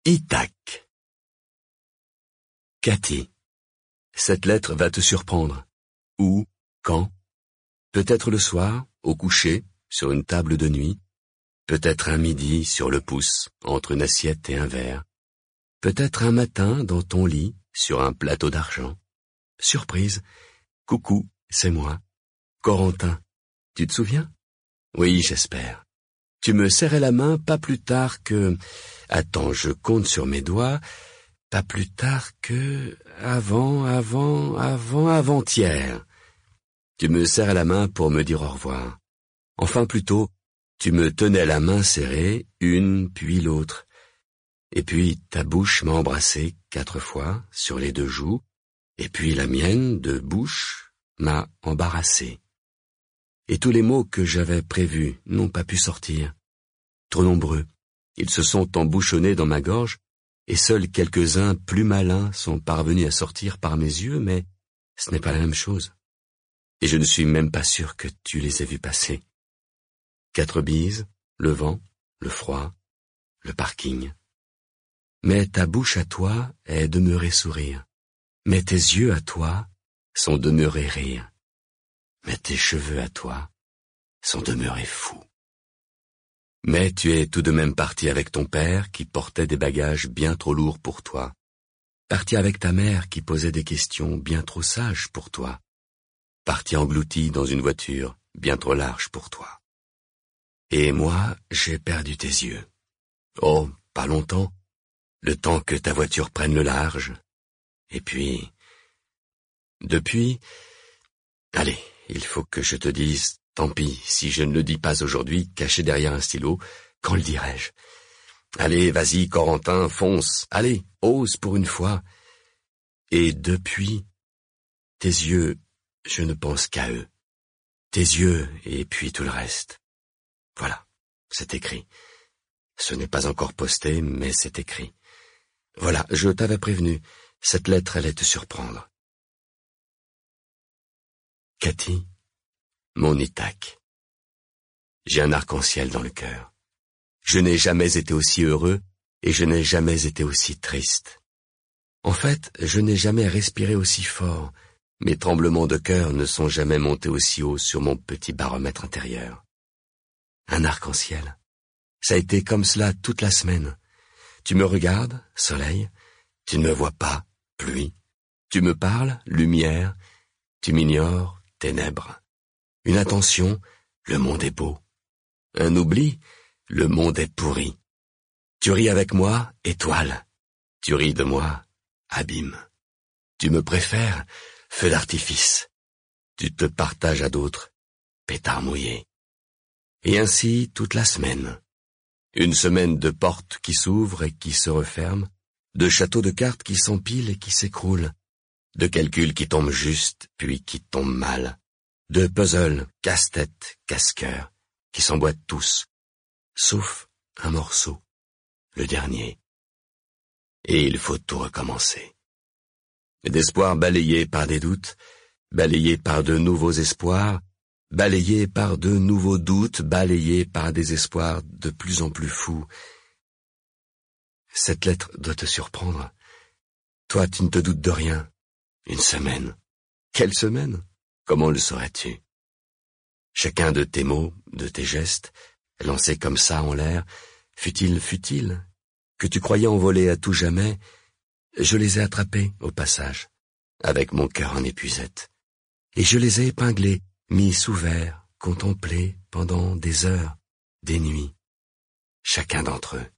Ithac. Cathy, cette lettre va te surprendre. Où, quand? Peut-être le soir, au coucher, sur une table de nuit. Peut-être un midi, sur le pouce, entre une assiette et un verre. Peut-être un matin, dans ton lit, sur un plateau d'argent. Surprise. Coucou, c'est moi. Corentin. Tu te souviens? Oui, j'espère. Tu me serrais la main pas plus tard que... Attends, je compte sur mes doigts. Pas plus tard que... avant-hier. Tu me serrais la main pour me dire au revoir. Enfin, plutôt, tu me tenais la main serrée, une puis l'autre. Et puis ta bouche m'a embrassé 4 fois sur les 2 joues, et puis la mienne de bouche m'a embarrassé. Et tous les mots que j'avais prévus n'ont pas pu sortir. Trop nombreux, ils se sont embouchonnés dans ma gorge, et seuls quelques-uns plus malins sont parvenus à sortir par mes yeux, mais ce n'est pas la même chose. Et je ne suis même pas sûr que tu les aies vus passer. 4 bises, le vent, le froid, le parking. Mais ta bouche à toi est demeurée sourire. Mais tes yeux à toi sont demeurés rire. Mais tes cheveux à toi sont demeurés fous. Mais tu es tout de même parti avec ton père qui portait des bagages bien trop lourds pour toi. Parti avec ta mère qui posait des questions bien trop sages pour toi. Parti englouti dans une voiture bien trop large pour toi. Et moi, j'ai perdu tes yeux. Oh, pas longtemps. Le temps que ta voiture prenne le large. Et puis... Depuis... Allez, il faut que je te dise, tant pis, si je ne le dis pas aujourd'hui, caché derrière un stylo, quand le dirai-je? Allez, vas-y, Corentin, fonce, allez, ose pour une fois. Et depuis, tes yeux, je ne pense qu'à eux. Tes yeux, et puis tout le reste. Voilà, c'est écrit. Ce n'est pas encore posté, mais c'est écrit. Voilà, je t'avais prévenu, cette lettre allait te surprendre. Cathy, mon Ithac. J'ai un arc-en-ciel dans le cœur. Je n'ai jamais été aussi heureux et je n'ai jamais été aussi triste. En fait, je n'ai jamais respiré aussi fort. Mes tremblements de cœur ne sont jamais montés aussi haut sur mon petit baromètre intérieur. Un arc-en-ciel. Ça a été comme cela toute la semaine. Tu me regardes, soleil. Tu ne me vois pas, pluie. Tu me parles, lumière. Tu m'ignores, ténèbres. Une attention, le monde est beau. Un oubli, le monde est pourri. Tu ris avec moi, étoile. Tu ris de moi, abîme. Tu me préfères, feu d'artifice. Tu te partages à d'autres, pétard mouillé. Et ainsi toute la semaine. Une semaine de portes qui s'ouvrent et qui se referment, de châteaux de cartes qui s'empilent et qui s'écroulent, de calculs qui tombent juste puis qui tombent mal, de puzzles, casse-tête, casse-cœur, qui s'emboîtent tous, sauf un morceau, le dernier. Et il faut tout recommencer. D'espoirs balayés par des doutes, balayés par de nouveaux espoirs, balayés par de nouveaux doutes, balayés par des espoirs de plus en plus fous. Cette lettre doit te surprendre. Toi, tu ne te doutes de rien. Une semaine. Quelle semaine? Comment le saurais-tu? Chacun de tes mots, de tes gestes, lancés comme ça en l'air, fut-il, que tu croyais envoler à tout jamais, je les ai attrapés au passage, avec mon cœur en épuisette. Et je les ai épinglés, mis sous verre, contemplés pendant des heures, des nuits, chacun d'entre eux.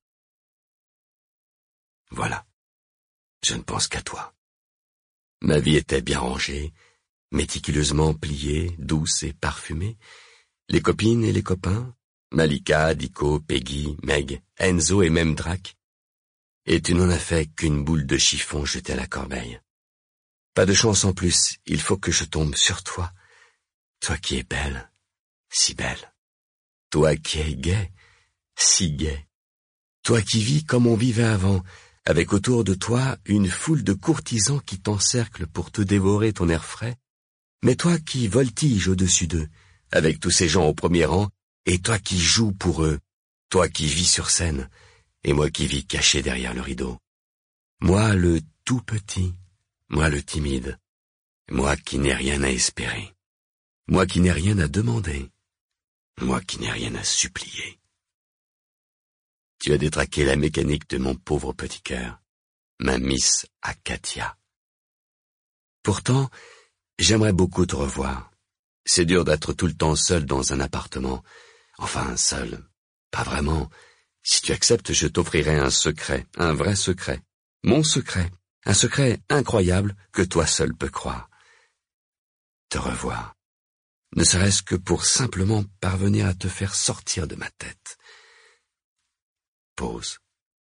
Voilà, je ne pense qu'à toi. Ma vie était bien rangée, méticuleusement pliée, douce et parfumée. Les copines et les copains, Malika, Dico, Peggy, Meg, Enzo et même Drac. Et tu n'en as fait qu'une boule de chiffon jetée à la corbeille. Pas de chance en plus, il faut que je tombe sur toi. Toi qui es belle, si belle. Toi qui es gai, si gai. Toi qui vis comme on vivait avant, avec autour de toi une foule de courtisans qui t'encerclent pour te dévorer ton air frais, mais toi qui voltiges au-dessus d'eux, avec tous ces gens au premier rang, et toi qui joues pour eux, toi qui vis sur scène, et moi qui vis caché derrière le rideau. Moi le tout petit, moi le timide, moi qui n'ai rien à espérer, moi qui n'ai rien à demander, moi qui n'ai rien à supplier. Tu as détraqué la mécanique de mon pauvre petit cœur, ma Miss Acatia. Pourtant, j'aimerais beaucoup te revoir. C'est dur d'être tout le temps seul dans un appartement. Enfin, seul, pas vraiment. Si tu acceptes, je t'offrirai un secret, un vrai secret. Mon secret, un secret incroyable que toi seul peux croire. Te revoir, ne serait-ce que pour simplement parvenir à te faire sortir de ma tête. Pause.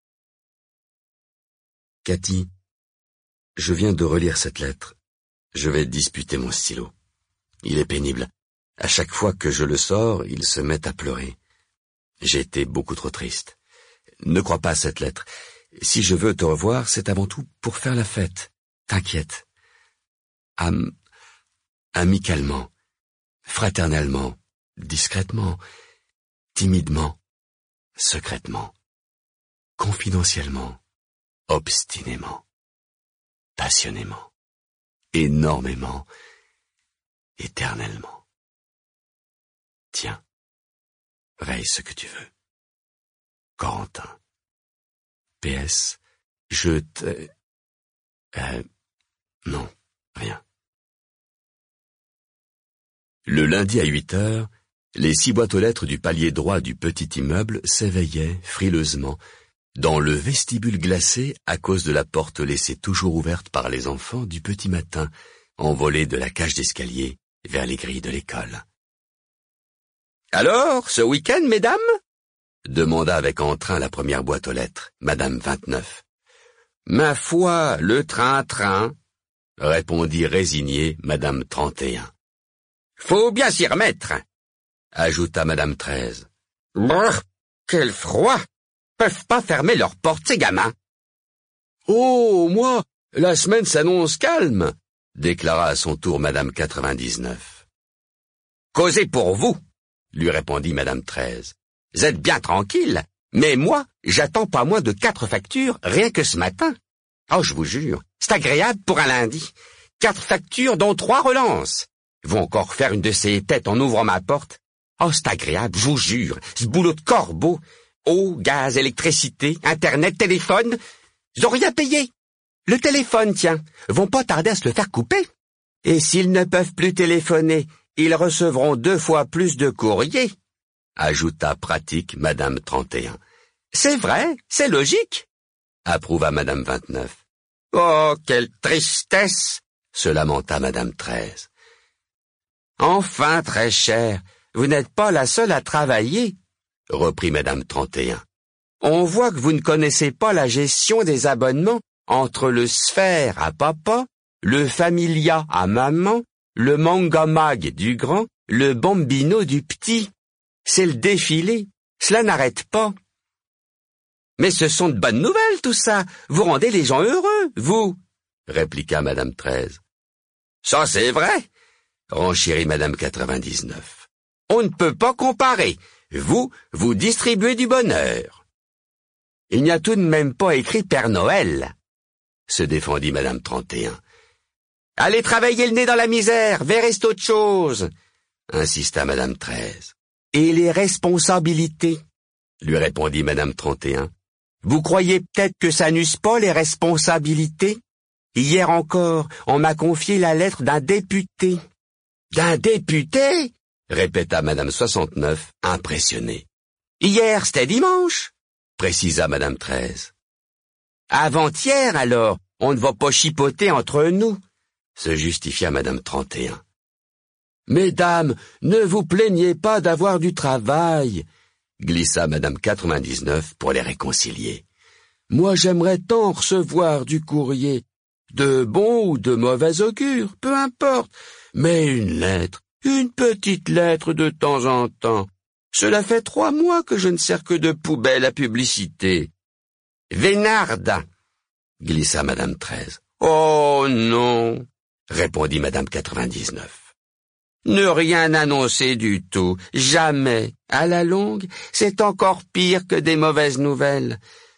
Cathy, je viens de relire cette lettre. Je vais disputer mon stylo. Il est pénible. À chaque fois que je le sors, il se met à pleurer. J'ai été beaucoup trop triste. Ne crois pas à cette lettre. Si je veux te revoir, c'est avant tout pour faire la fête. T'inquiète. Amicalement, fraternellement, discrètement, timidement, secrètement, confidentiellement, obstinément, passionnément, énormément, éternellement. Tiens, raye ce que tu veux. Corentin. PS, je te... non, rien. Le lundi à 8 heures, les 6 boîtes aux lettres du palier droit du petit immeuble s'éveillaient frileusement dans le vestibule glacé à cause de la porte laissée toujours ouverte par les enfants du petit matin, envolés de la cage d'escalier vers les grilles de l'école. « Alors, ce week-end, mesdames ?» demanda avec entrain la première boîte aux lettres, Madame 29. « Ma foi, le train-train !» répondit résignée Madame 31. « Faut bien s'y remettre !» ajouta Madame 13. « Brrr, quel froid ! Peuvent pas fermer leurs portes, ces gamins !»« Oh, moi, la semaine s'annonce calme !» déclara à son tour Madame 99. « Causez pour vous !» lui répondit Madame 13. « Vous êtes bien tranquille, mais moi, j'attends pas moins de 4 factures rien que ce matin. Oh, je vous jure, c'est agréable pour un lundi. 4 factures dont 3 relances. Ils vont encore faire une de ces têtes en ouvrant ma porte. Oh, c'est agréable, je vous jure, ce boulot de corbeau. Eau, gaz, électricité, internet, téléphone, ils ont rien payé. Le téléphone, tiens, vont pas tarder à se le faire couper. Et s'ils ne peuvent plus téléphoner, ils recevront 2 fois plus de courrier, ajouta pratique Madame 31. C'est vrai, c'est logique, approuva Madame 29. Oh, quelle tristesse, se lamenta Madame 13. Enfin, très cher, vous n'êtes pas la seule à travailler, reprit Madame 31. On voit que vous ne connaissez pas la gestion des abonnements entre le Sphère à papa, le Familia à maman, le Mangamag du grand, le Bambino du petit. C'est le défilé. Cela n'arrête pas. Mais ce sont de bonnes nouvelles, tout ça. Vous rendez les gens heureux, vous, répliqua Madame 13. Ça, c'est vrai, renchérit Madame 99. On ne peut pas comparer. Vous distribuez du bonheur. Il n'y a tout de même pas écrit Père Noël, se défendit Madame 31. Allez travailler le nez dans la misère, verrez autre chose, insista Madame 13. Et les responsabilités, lui répondit Madame 31. Vous croyez peut-être que ça n'use pas les responsabilités? Hier encore, on m'a confié la lettre d'un député. D'un député? Répéta Madame 69, impressionnée. Hier, c'était dimanche, précisa Madame 13. Avant-hier, alors, on ne va pas chipoter entre nous, se justifia Madame 31. Mesdames, ne vous plaignez pas d'avoir du travail, glissa Madame 99 pour les réconcilier. Moi, j'aimerais tant recevoir du courrier, de bon ou de mauvais augure, peu importe, mais une lettre, une petite lettre de temps en temps. Cela fait 3 mois que je ne sers que de poubelle à publicité. Vénarde, glissa Madame 13. Oh non, répondit Madame 99. Ne rien annoncer du tout, jamais. À la longue, c'est encore pire que des mauvaises nouvelles.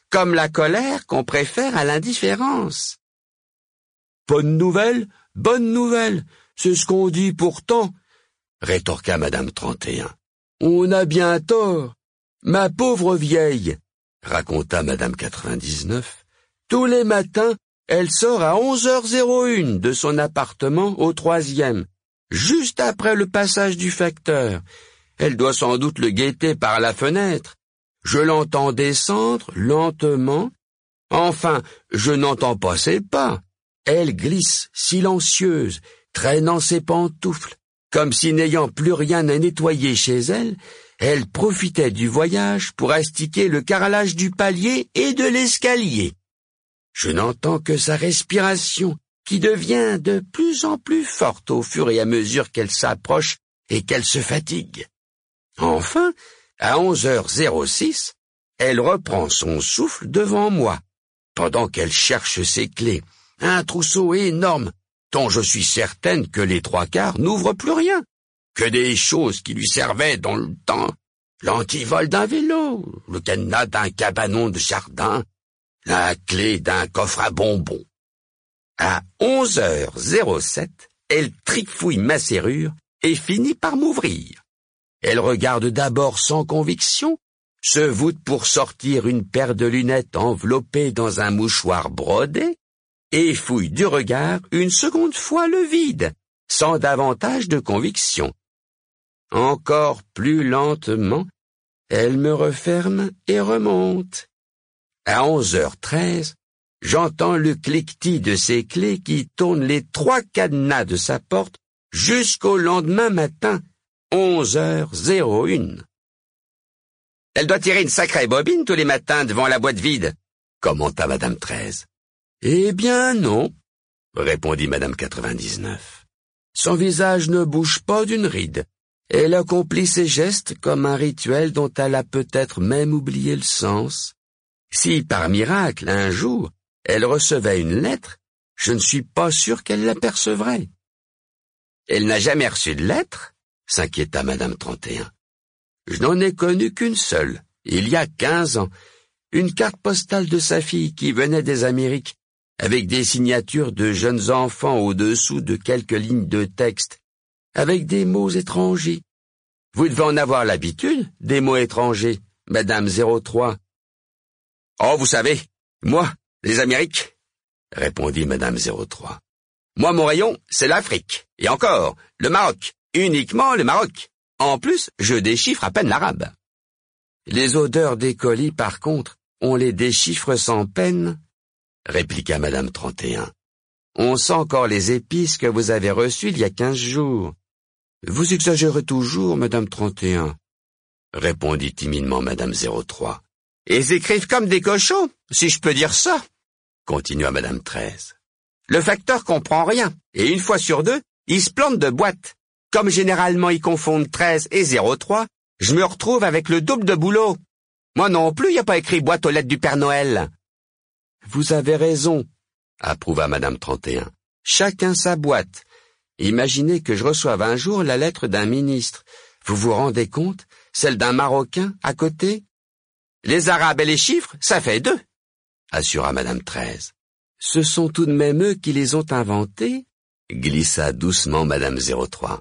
comme la colère qu'on préfère à l'indifférence. Bonne nouvelle, c'est ce qu'on dit pourtant, rétorqua Madame 31. On a bien tort. Ma pauvre vieille, raconta Madame 99, tous les matins, elle sort à 11h01 de son appartement au 3e, juste après le passage du facteur. Elle doit sans doute le guetter par la fenêtre. Je l'entends descendre lentement. Enfin, je n'entends pas ses pas. Elle glisse, silencieuse, traînant ses pantoufles, comme si n'ayant plus rien à nettoyer chez elle, elle profitait du voyage pour astiquer le carrelage du palier et de l'escalier. Je n'entends que sa respiration, qui devient de plus en plus forte au fur et à mesure qu'elle s'approche et qu'elle se fatigue. Enfin, à 11h06, elle reprend son souffle devant moi, pendant qu'elle cherche ses clés, un trousseau énorme, dont je suis certaine que les 3/4 n'ouvrent plus rien, que des choses qui lui servaient dans le temps, l'antivol d'un vélo, le cadenas d'un cabanon de jardin, la clé d'un coffre à bonbons. À 11h07, elle trifouille ma serrure et finit par m'ouvrir. Elle regarde d'abord sans conviction, se voûte pour sortir une paire de lunettes enveloppées dans un mouchoir brodé, et fouille du regard une seconde fois le vide, sans davantage de conviction. Encore plus lentement, elle me referme et remonte. À 11h13, j'entends le cliquetis de ses clés qui tournent les 3 cadenas de sa porte jusqu'au lendemain matin, 11h01. Elle doit tirer une sacrée bobine tous les matins devant la boîte vide, commenta Madame 13. Eh bien non, répondit Madame 99. Son visage ne bouge pas d'une ride. Elle accomplit ses gestes comme un rituel dont elle a peut-être même oublié le sens. Si, par miracle, un jour, elle recevait une lettre, je ne suis pas sûr qu'elle l'apercevrait. Elle n'a jamais reçu de lettre, s'inquiéta Madame 31. Je n'en ai connu qu'une seule, il y a 15 ans, une carte postale de sa fille qui venait des Amériques, avec des signatures de jeunes enfants au-dessous de quelques lignes de texte, avec des mots étrangers. Vous devez en avoir l'habitude, des mots étrangers, Madame 03. Oh, vous savez, moi, les Amériques, répondit Madame 03. Moi, mon rayon, c'est l'Afrique. Et encore, le Maroc, uniquement le Maroc. En plus, je déchiffre à peine l'arabe. Les odeurs des colis, par contre, on les déchiffre sans peine, répliqua Madame 31. On sent encore les épices que vous avez reçues il y a 15 jours. Vous exagérez toujours, Madame 31, répondit timidement Madame 03. Ils écrivent comme des cochons, si je peux dire ça, continua Madame 13. Le facteur comprend rien, et une fois sur deux, il se plante de boîte. Comme généralement ils confondent 13 et 03, je me retrouve avec le double de boulot. Moi non plus, il n'y a pas écrit boîte aux lettres du Père Noël. Vous avez raison, approuva Madame 31. Chacun sa boîte. Imaginez que je reçoive un jour la lettre d'un ministre. Vous vous rendez compte? Celle d'un Marocain, à côté? Les Arabes et les chiffres, ça fait 2, assura Madame 13. Ce sont tout de même eux qui les ont inventés, glissa doucement Madame 03.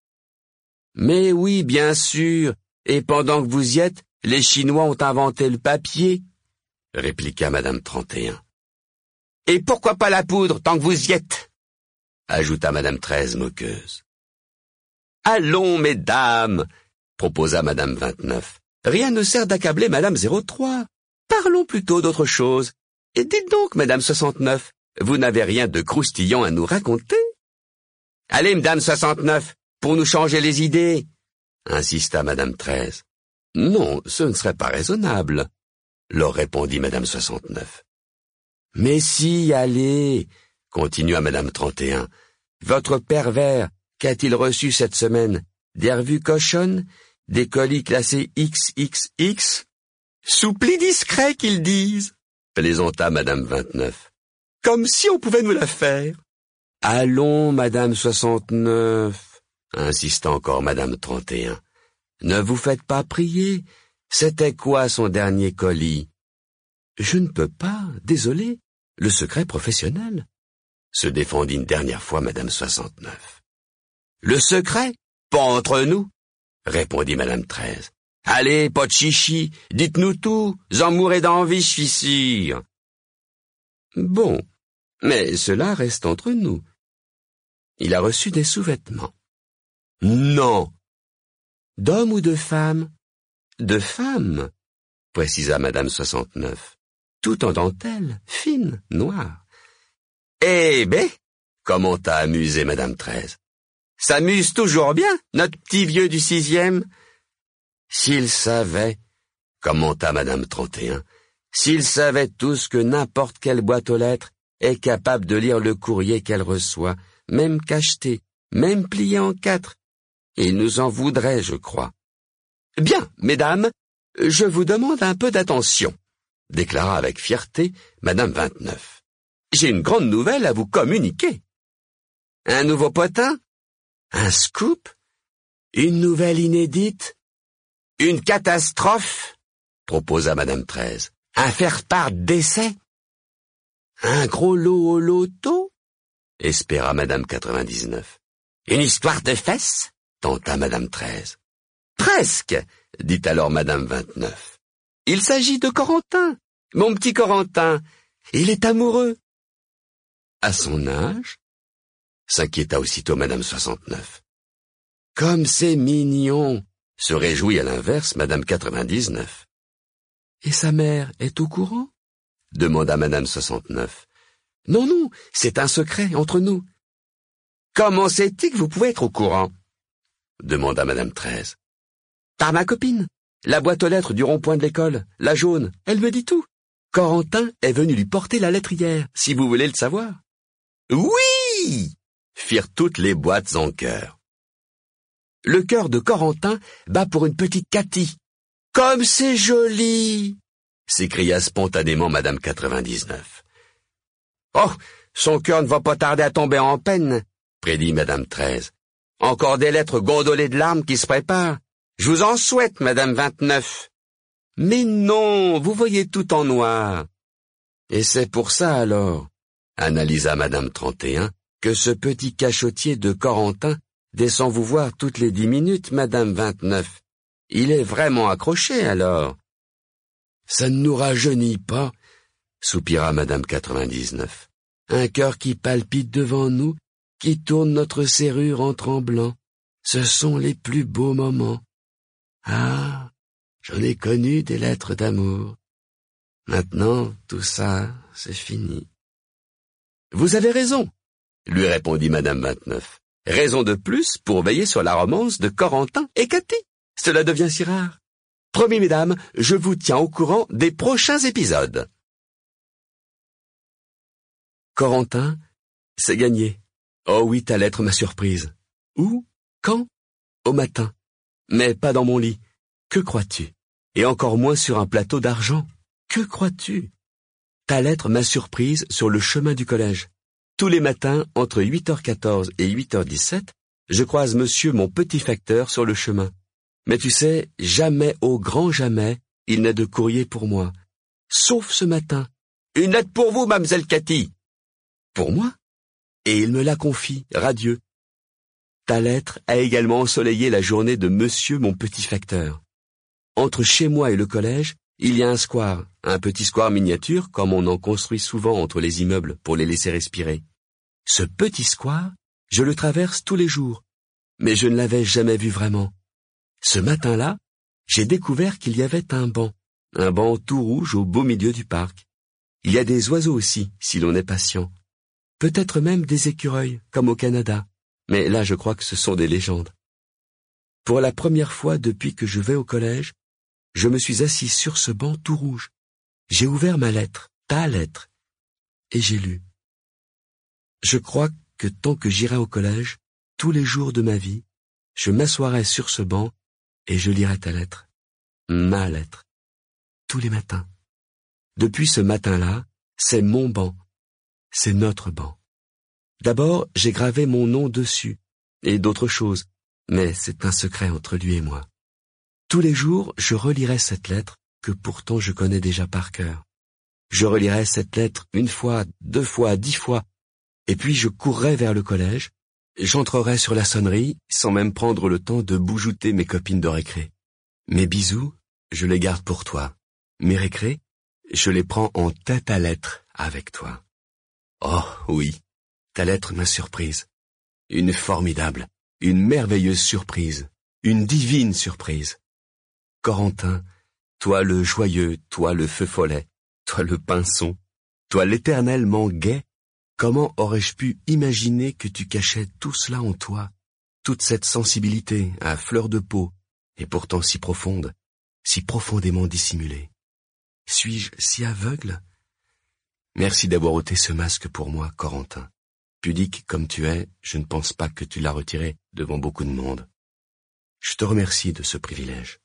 Mais oui, bien sûr, et pendant que vous y êtes, les Chinois ont inventé le papier, répliqua Madame 31. Et pourquoi pas la poudre, tant que vous y êtes, ajouta Madame 13 moqueuse. Allons, mesdames, proposa Madame 29. Rien ne sert d'accabler Madame 03. Parlons plutôt d'autre chose. Et dites donc, Madame 69, vous n'avez rien de croustillant à nous raconter? Allez, Madame 69, pour nous changer les idées, insista Madame 13. Non, ce ne serait pas raisonnable, leur répondit Madame 69. Mais si, allez, continua Madame 31. Votre pervers, qu'a-t-il reçu cette semaine? Des revues cochonnes? Des colis classés XXX? Soupli discret qu'ils disent, plaisanta Madame 29. Comme si on pouvait nous la faire. Allons, Madame 69, insista encore Madame 31. Ne vous faites pas prier. C'était quoi son dernier colis? Je ne peux pas, désolé, le secret professionnel, se défendit une dernière fois Madame 69. Le secret? Pas entre nous, répondit Madame 13. Allez, pas de chichi, dites-nous tout, j'en mourrai d'envie, je suis sûr. Bon, mais cela reste entre nous. Il a reçu des sous-vêtements. Non. D'hommes ou de femmes? De femmes, précisa Madame 69, tout en dentelle, fine, noire. Eh ben, comment t'as amusé Madame 13? S'amuse toujours bien, notre petit vieux du 6e. S'il savait, commenta Madame 31, s'il savait tout ce que n'importe quelle boîte aux lettres est capable de lire le courrier qu'elle reçoit, même cacheté, même plié en 4, il nous en voudrait, je crois. Bien, mesdames, je vous demande un peu d'attention, déclara avec fierté Madame 29. J'ai une grande nouvelle à vous communiquer. Un nouveau potin? Un scoop? Une nouvelle inédite? Une catastrophe? Proposa Madame 13. Un faire-part d'essai? Un gros lot au loto? Espéra Madame 99. Une histoire de fesses? Tenta Madame 13. Presque, dit alors Madame 29. Il s'agit de Corentin, mon petit Corentin. Il est amoureux. À son âge? S'inquiéta aussitôt Madame 69. Comme c'est mignon, se réjouit à l'inverse Madame 99. Et sa mère est au courant? Demanda Madame 69. Non, non, c'est un secret entre nous. Comment sait-il que vous pouvez être au courant? Demanda Madame 13. Par ma copine, la boîte aux lettres du rond-point de l'école, la jaune, elle me dit tout. Corentin est venu lui porter la lettre hier, si vous voulez le savoir. Oui! Firent toutes les boîtes en chœur. Le cœur de Corentin bat pour une petite Cathy. Comme c'est joli! S'écria spontanément Madame 99. Oh, son cœur ne va pas tarder à tomber en peine, prédit Madame 13. Encore des lettres gondolées de larmes qui se préparent. Je vous en souhaite, Madame 29. Mais non, vous voyez tout en noir. Et c'est pour ça alors, analysa Madame 31, que ce petit cachotier de Corentin descend vous voir toutes les 10 minutes, Madame 29. Il est vraiment accroché alors. Ça ne nous rajeunit pas, soupira Madame 99. Un cœur qui palpite devant nous, qui tourne notre serrure en tremblant. Ce sont les plus beaux moments. Ah, j'en ai connu des lettres d'amour. Maintenant, tout ça, c'est fini. Vous avez raison, lui répondit Madame 29. Raison de plus pour veiller sur la romance de Corentin et Cathy. Cela devient si rare. Promis, mesdames, je vous tiens au courant des prochains épisodes. Corentin, c'est gagné. Oh oui, ta lettre m'a surprise. Où? Quand? Au matin. Mais pas dans mon lit. Que crois-tu? Et encore moins sur un plateau d'argent. Que crois-tu? Ta lettre m'a surprise sur le chemin du collège. Tous les matins, entre 8h14 et 8h17, je croise monsieur mon petit facteur sur le chemin. Mais tu sais, jamais, au grand jamais, il n'a de courrier pour moi. Sauf ce matin. Une lettre pour vous, mademoiselle Cathy. Pour moi? Et il me la confie, radieux. Ta lettre a également ensoleillé la journée de monsieur mon petit facteur. Entre chez moi et le collège, il y a un square, un petit square miniature comme on en construit souvent entre les immeubles pour les laisser respirer. Ce petit square, je le traverse tous les jours, mais je ne l'avais jamais vu vraiment. Ce matin-là, j'ai découvert qu'il y avait un banc tout rouge au beau milieu du parc. Il y a des oiseaux aussi, si l'on est patient. Peut-être même des écureuils, comme au Canada, mais là je crois que ce sont des légendes. Pour la première fois depuis que je vais au collège, je me suis assis sur ce banc tout rouge. J'ai ouvert ma lettre, ta lettre, et j'ai lu. Je crois que tant que j'irai au collège, tous les jours de ma vie, je m'assoirai sur ce banc et je lirai ta lettre, ma lettre, tous les matins. Depuis ce matin-là, c'est mon banc, c'est notre banc. D'abord, j'ai gravé mon nom dessus, et d'autres choses, mais c'est un secret entre lui et moi. Tous les jours, je relirai cette lettre que pourtant je connais déjà par cœur. Je relirais cette lettre 1 fois, 2 fois, 10 fois, et puis je courrais vers le collège, j'entrerais sur la sonnerie, sans même prendre le temps de boujouter mes copines de récré. Mes bisous, je les garde pour toi. Mes récrés, je les prends en tête à lettre avec toi. Oh oui, ta lettre m'a surprise. Une formidable, une merveilleuse surprise, une divine surprise. Corentin, toi le joyeux, toi le feu follet, toi le pinson, toi l'éternellement gai, comment aurais-je pu imaginer que tu cachais tout cela en toi, toute cette sensibilité à fleur de peau, et pourtant si profonde, si profondément dissimulée? Suis-je si aveugle? Merci d'avoir ôté ce masque pour moi, Corentin. Pudique comme tu es, je ne pense pas que tu l'as retiré devant beaucoup de monde. Je te remercie de ce privilège.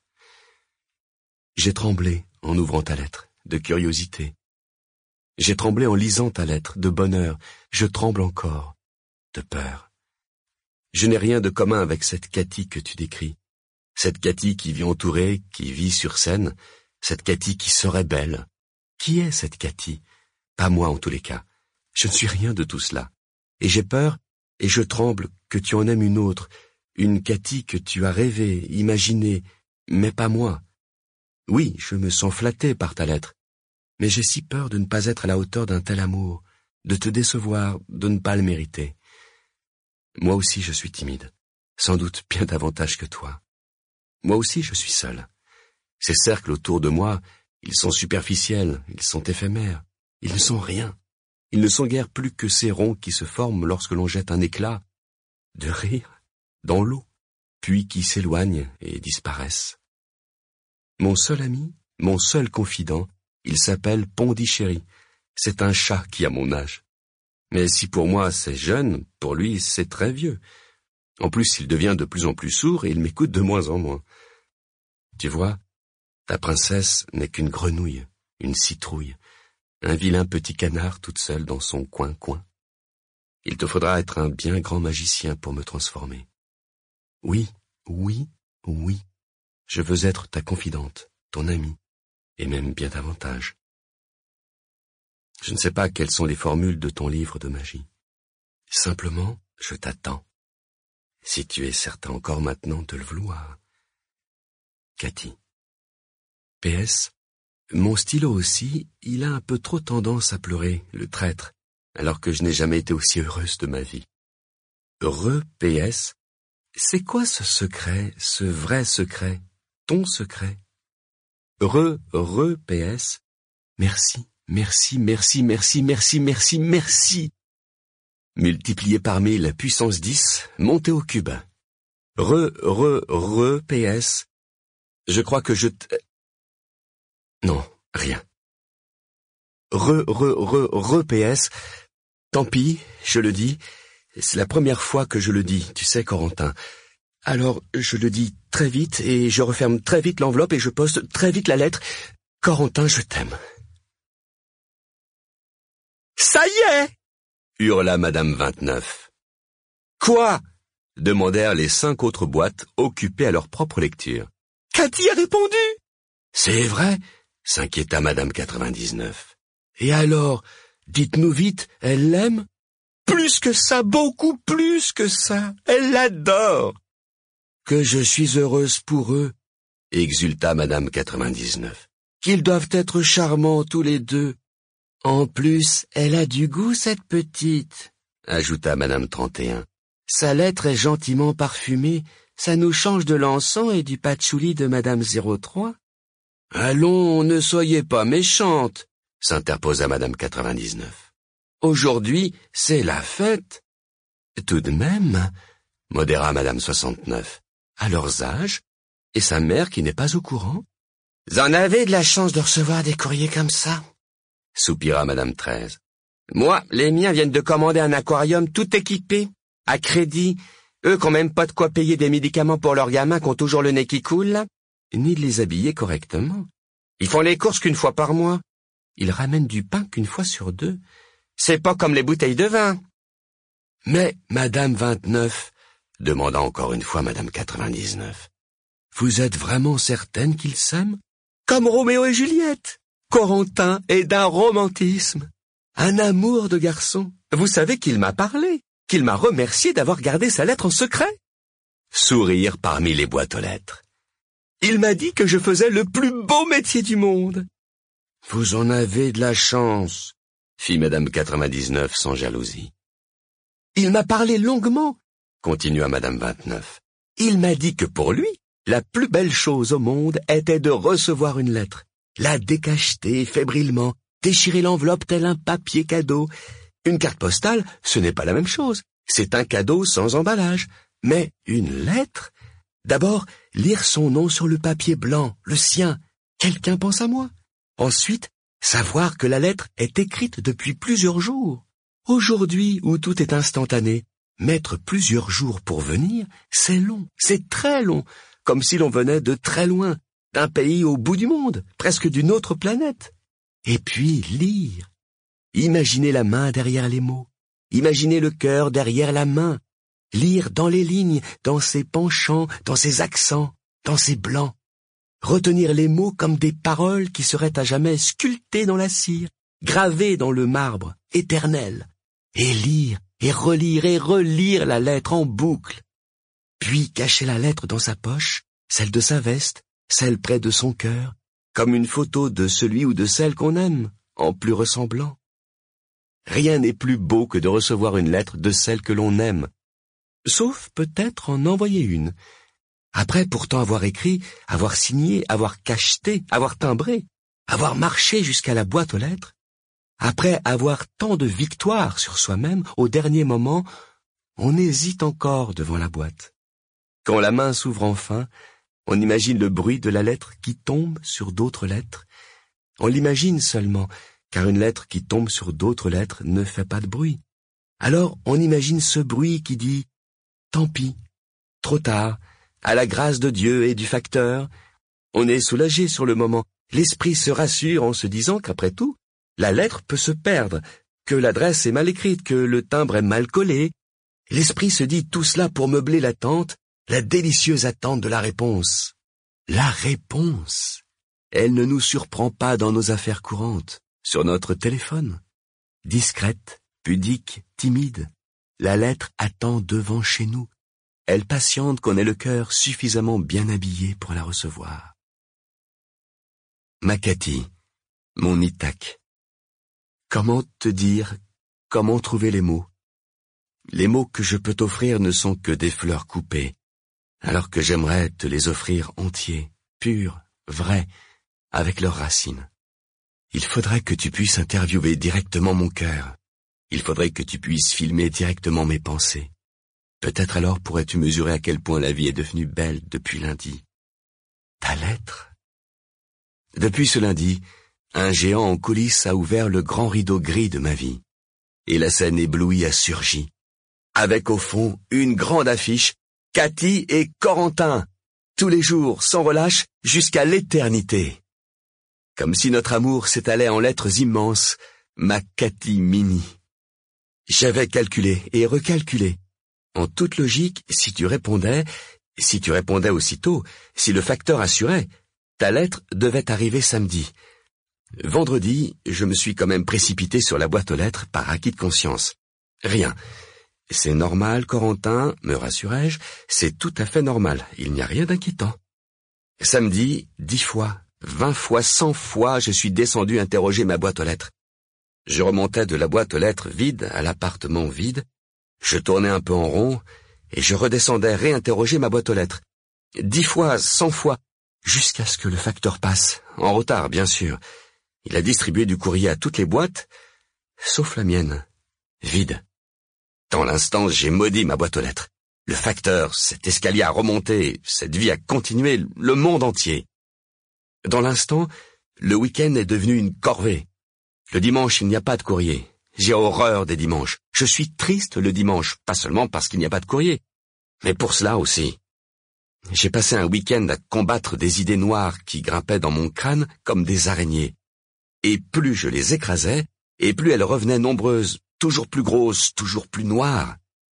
J'ai tremblé en ouvrant ta lettre, de curiosité. J'ai tremblé en lisant ta lettre, de bonheur. Je tremble encore, de peur. Je n'ai rien de commun avec cette Cathy que tu décris. Cette Cathy qui vit entourée, qui vit sur scène, cette Cathy qui serait belle. Qui est cette Cathy? Pas moi en tous les cas. Je ne suis rien de tout cela. Et j'ai peur, et je tremble que tu en aimes une autre, une Cathy que tu as rêvée, imaginée, mais pas moi. Oui, je me sens flatté par ta lettre, mais j'ai si peur de ne pas être à la hauteur d'un tel amour, de te décevoir, de ne pas le mériter. Moi aussi je suis timide, sans doute bien davantage que toi. Moi aussi je suis seul. Ces cercles autour de moi, ils sont superficiels, ils sont éphémères, ils ne sont rien. Ils ne sont guère plus que ces ronds qui se forment lorsque l'on jette un éclat de rire dans l'eau, puis qui s'éloignent et disparaissent. Mon seul ami, mon seul confident, il s'appelle Pondichéry. C'est un chat qui a mon âge. Mais si pour moi c'est jeune, pour lui c'est très vieux. En plus, il devient de plus en plus sourd et il m'écoute de moins en moins. Tu vois, ta princesse n'est qu'une grenouille, une citrouille, un vilain petit canard toute seule dans son coin-coin. Il te faudra être un bien grand magicien pour me transformer. Oui, oui, oui. Je veux être ta confidente, ton amie, et même bien davantage. Je ne sais pas quelles sont les formules de ton livre de magie. Simplement, je t'attends. Si tu es certain encore maintenant de le vouloir. Cathy. PS. Mon stylo aussi, il a un peu trop tendance à pleurer, le traître, alors que je n'ai jamais été aussi heureuse de ma vie. Heureux, PS. C'est quoi ce secret, ce vrai secret, ton secret? Heureux, PS. Merci, merci, merci, merci, merci, merci, merci. Multiplié par 1000 puissance 10, monté au cube. PS. Je crois que Non, rien. PS. Tant pis, je le dis. C'est la première fois que je le dis, tu sais, Corentin. Alors, je le dis très vite et je referme très vite l'enveloppe et je poste très vite la lettre. Corentin, je t'aime. Ça y est! Hurla Madame 29. Quoi? Demandèrent les 5 autres boîtes occupées à leur propre lecture. Cathy a répondu! C'est vrai, s'inquiéta Madame 99. Et alors, dites-nous vite, elle l'aime? Plus que ça, beaucoup plus que ça, elle l'adore. Que je suis heureuse pour eux, exulta Madame 99. Qu'ils doivent être charmants tous les deux. En plus, elle a du goût, cette petite, ajouta Madame 31. Sa lettre est gentiment parfumée, ça nous change de l'encens et du patchouli de Madame 03. Allons, ne soyez pas méchante, s'interposa Madame 99. Aujourd'hui, c'est la fête. Tout de même, modéra Madame 69, à leurs âges, et sa mère qui n'est pas au courant. Vous en avez de la chance de recevoir des courriers comme ça, soupira Madame 13. Moi, les miens viennent de commander un aquarium tout équipé, à crédit. Eux qui n'ont même pas de quoi payer des médicaments pour leurs gamins qui ont toujours le nez qui coule, là. Ni de les habiller correctement. Ils font les courses qu'une fois par mois. Ils ramènent du pain qu'une fois sur 2. C'est pas comme les bouteilles de vin. Mais, Madame 29, demanda encore une fois Madame 99, vous êtes vraiment certaine qu'ils s'aiment? Comme Roméo et Juliette. Corentin est d'un romantisme, un amour de garçon. Vous savez qu'il m'a parlé, qu'il m'a remercié d'avoir gardé sa lettre en secret. Sourire parmi les boîtes aux lettres. Il m'a dit que je faisais le plus beau métier du monde. Vous en avez de la chance, fit Madame 99 sans jalousie. Il m'a parlé longuement, continua Madame 29. Il m'a dit que pour lui, la plus belle chose au monde était de recevoir une lettre, la décacheter fébrilement, déchirer l'enveloppe tel un papier cadeau. Une carte postale, ce n'est pas la même chose. C'est un cadeau sans emballage. Mais une lettre? D'abord, lire son nom sur le papier blanc, le sien. Quelqu'un pense à moi. Ensuite, savoir que la lettre est écrite depuis plusieurs jours. Aujourd'hui, où tout est instantané, mettre plusieurs jours pour venir, c'est long, c'est très long, comme si l'on venait de très loin, d'un pays au bout du monde, presque d'une autre planète. Et puis lire. Imaginez la main derrière les mots. Imaginez le cœur derrière la main. Lire dans les lignes, dans ses penchants, dans ses accents, dans ses blancs. Retenir les mots comme des paroles qui seraient à jamais sculptées dans la cire, gravées dans le marbre, éternel. Et lire, et relire la lettre en boucle. Puis cacher la lettre dans sa poche, celle de sa veste, celle près de son cœur, comme une photo de celui ou de celle qu'on aime, en plus ressemblant. Rien n'est plus beau que de recevoir une lettre de celle que l'on aime, sauf peut-être en envoyer une. Après pourtant avoir écrit, avoir signé, avoir cacheté, avoir timbré, avoir marché jusqu'à la boîte aux lettres, après avoir tant de victoires sur soi-même, au dernier moment, on hésite encore devant la boîte. Quand la main s'ouvre enfin, on imagine le bruit de la lettre qui tombe sur d'autres lettres. On l'imagine seulement, car une lettre qui tombe sur d'autres lettres ne fait pas de bruit. Alors on imagine ce bruit qui dit « Tant pis, trop tard, à la grâce de Dieu et du facteur ». On est soulagé sur le moment. L'esprit se rassure en se disant qu'après tout, la lettre peut se perdre, que l'adresse est mal écrite, que le timbre est mal collé. L'esprit se dit tout cela pour meubler l'attente, la délicieuse attente de la réponse. La réponse, elle ne nous surprend pas dans nos affaires courantes, sur notre téléphone. Discrète, pudique, timide, la lettre attend devant chez nous. Elle patiente qu'on ait le cœur suffisamment bien habillé pour la recevoir. Ma Cathy, mon Ithac. Comment te dire, comment trouver les mots? Les mots que je peux t'offrir ne sont que des fleurs coupées, alors que j'aimerais te les offrir entiers, purs, vrais, avec leurs racines. Il faudrait que tu puisses interviewer directement mon cœur. Il faudrait que tu puisses filmer directement mes pensées. Peut-être alors pourrais-tu mesurer à quel point la vie est devenue belle depuis lundi. Ta lettre? Depuis ce lundi, un géant en coulisses a ouvert le grand rideau gris de ma vie. Et la scène éblouie a surgi. Avec au fond une grande affiche, Cathy et Corentin, tous les jours, sans relâche, jusqu'à l'éternité. Comme si notre amour s'étalait en lettres immenses, ma Cathy Mini. J'avais calculé et recalculé. En toute logique, si tu répondais aussitôt, si le facteur assurait, ta lettre devait arriver samedi. Vendredi, je me suis quand même précipité sur la boîte aux lettres par acquis de conscience. Rien. C'est normal, Corentin, me rassurai-je, c'est tout à fait normal, il n'y a rien d'inquiétant. Samedi, 10 fois, 20 fois, 100 fois, je suis descendu interroger ma boîte aux lettres. Je remontais de la boîte aux lettres vide à l'appartement vide, je tournais un peu en rond, et je redescendais réinterroger ma boîte aux lettres. 10 fois, 100 fois, jusqu'à ce que le facteur passe, en retard bien sûr. Il a distribué du courrier à toutes les boîtes, sauf la mienne, vide. Dans l'instant, j'ai maudit ma boîte aux lettres. Le facteur, cet escalier a remonté, cette vie a continué, le monde entier. Dans l'instant, le week-end est devenu une corvée. Le dimanche, il n'y a pas de courrier. J'ai horreur des dimanches. Je suis triste le dimanche, pas seulement parce qu'il n'y a pas de courrier, mais pour cela aussi. J'ai passé un week-end à combattre des idées noires qui grimpaient dans mon crâne comme des araignées. Et plus je les écrasais, et plus elles revenaient nombreuses, toujours plus grosses, toujours plus noires.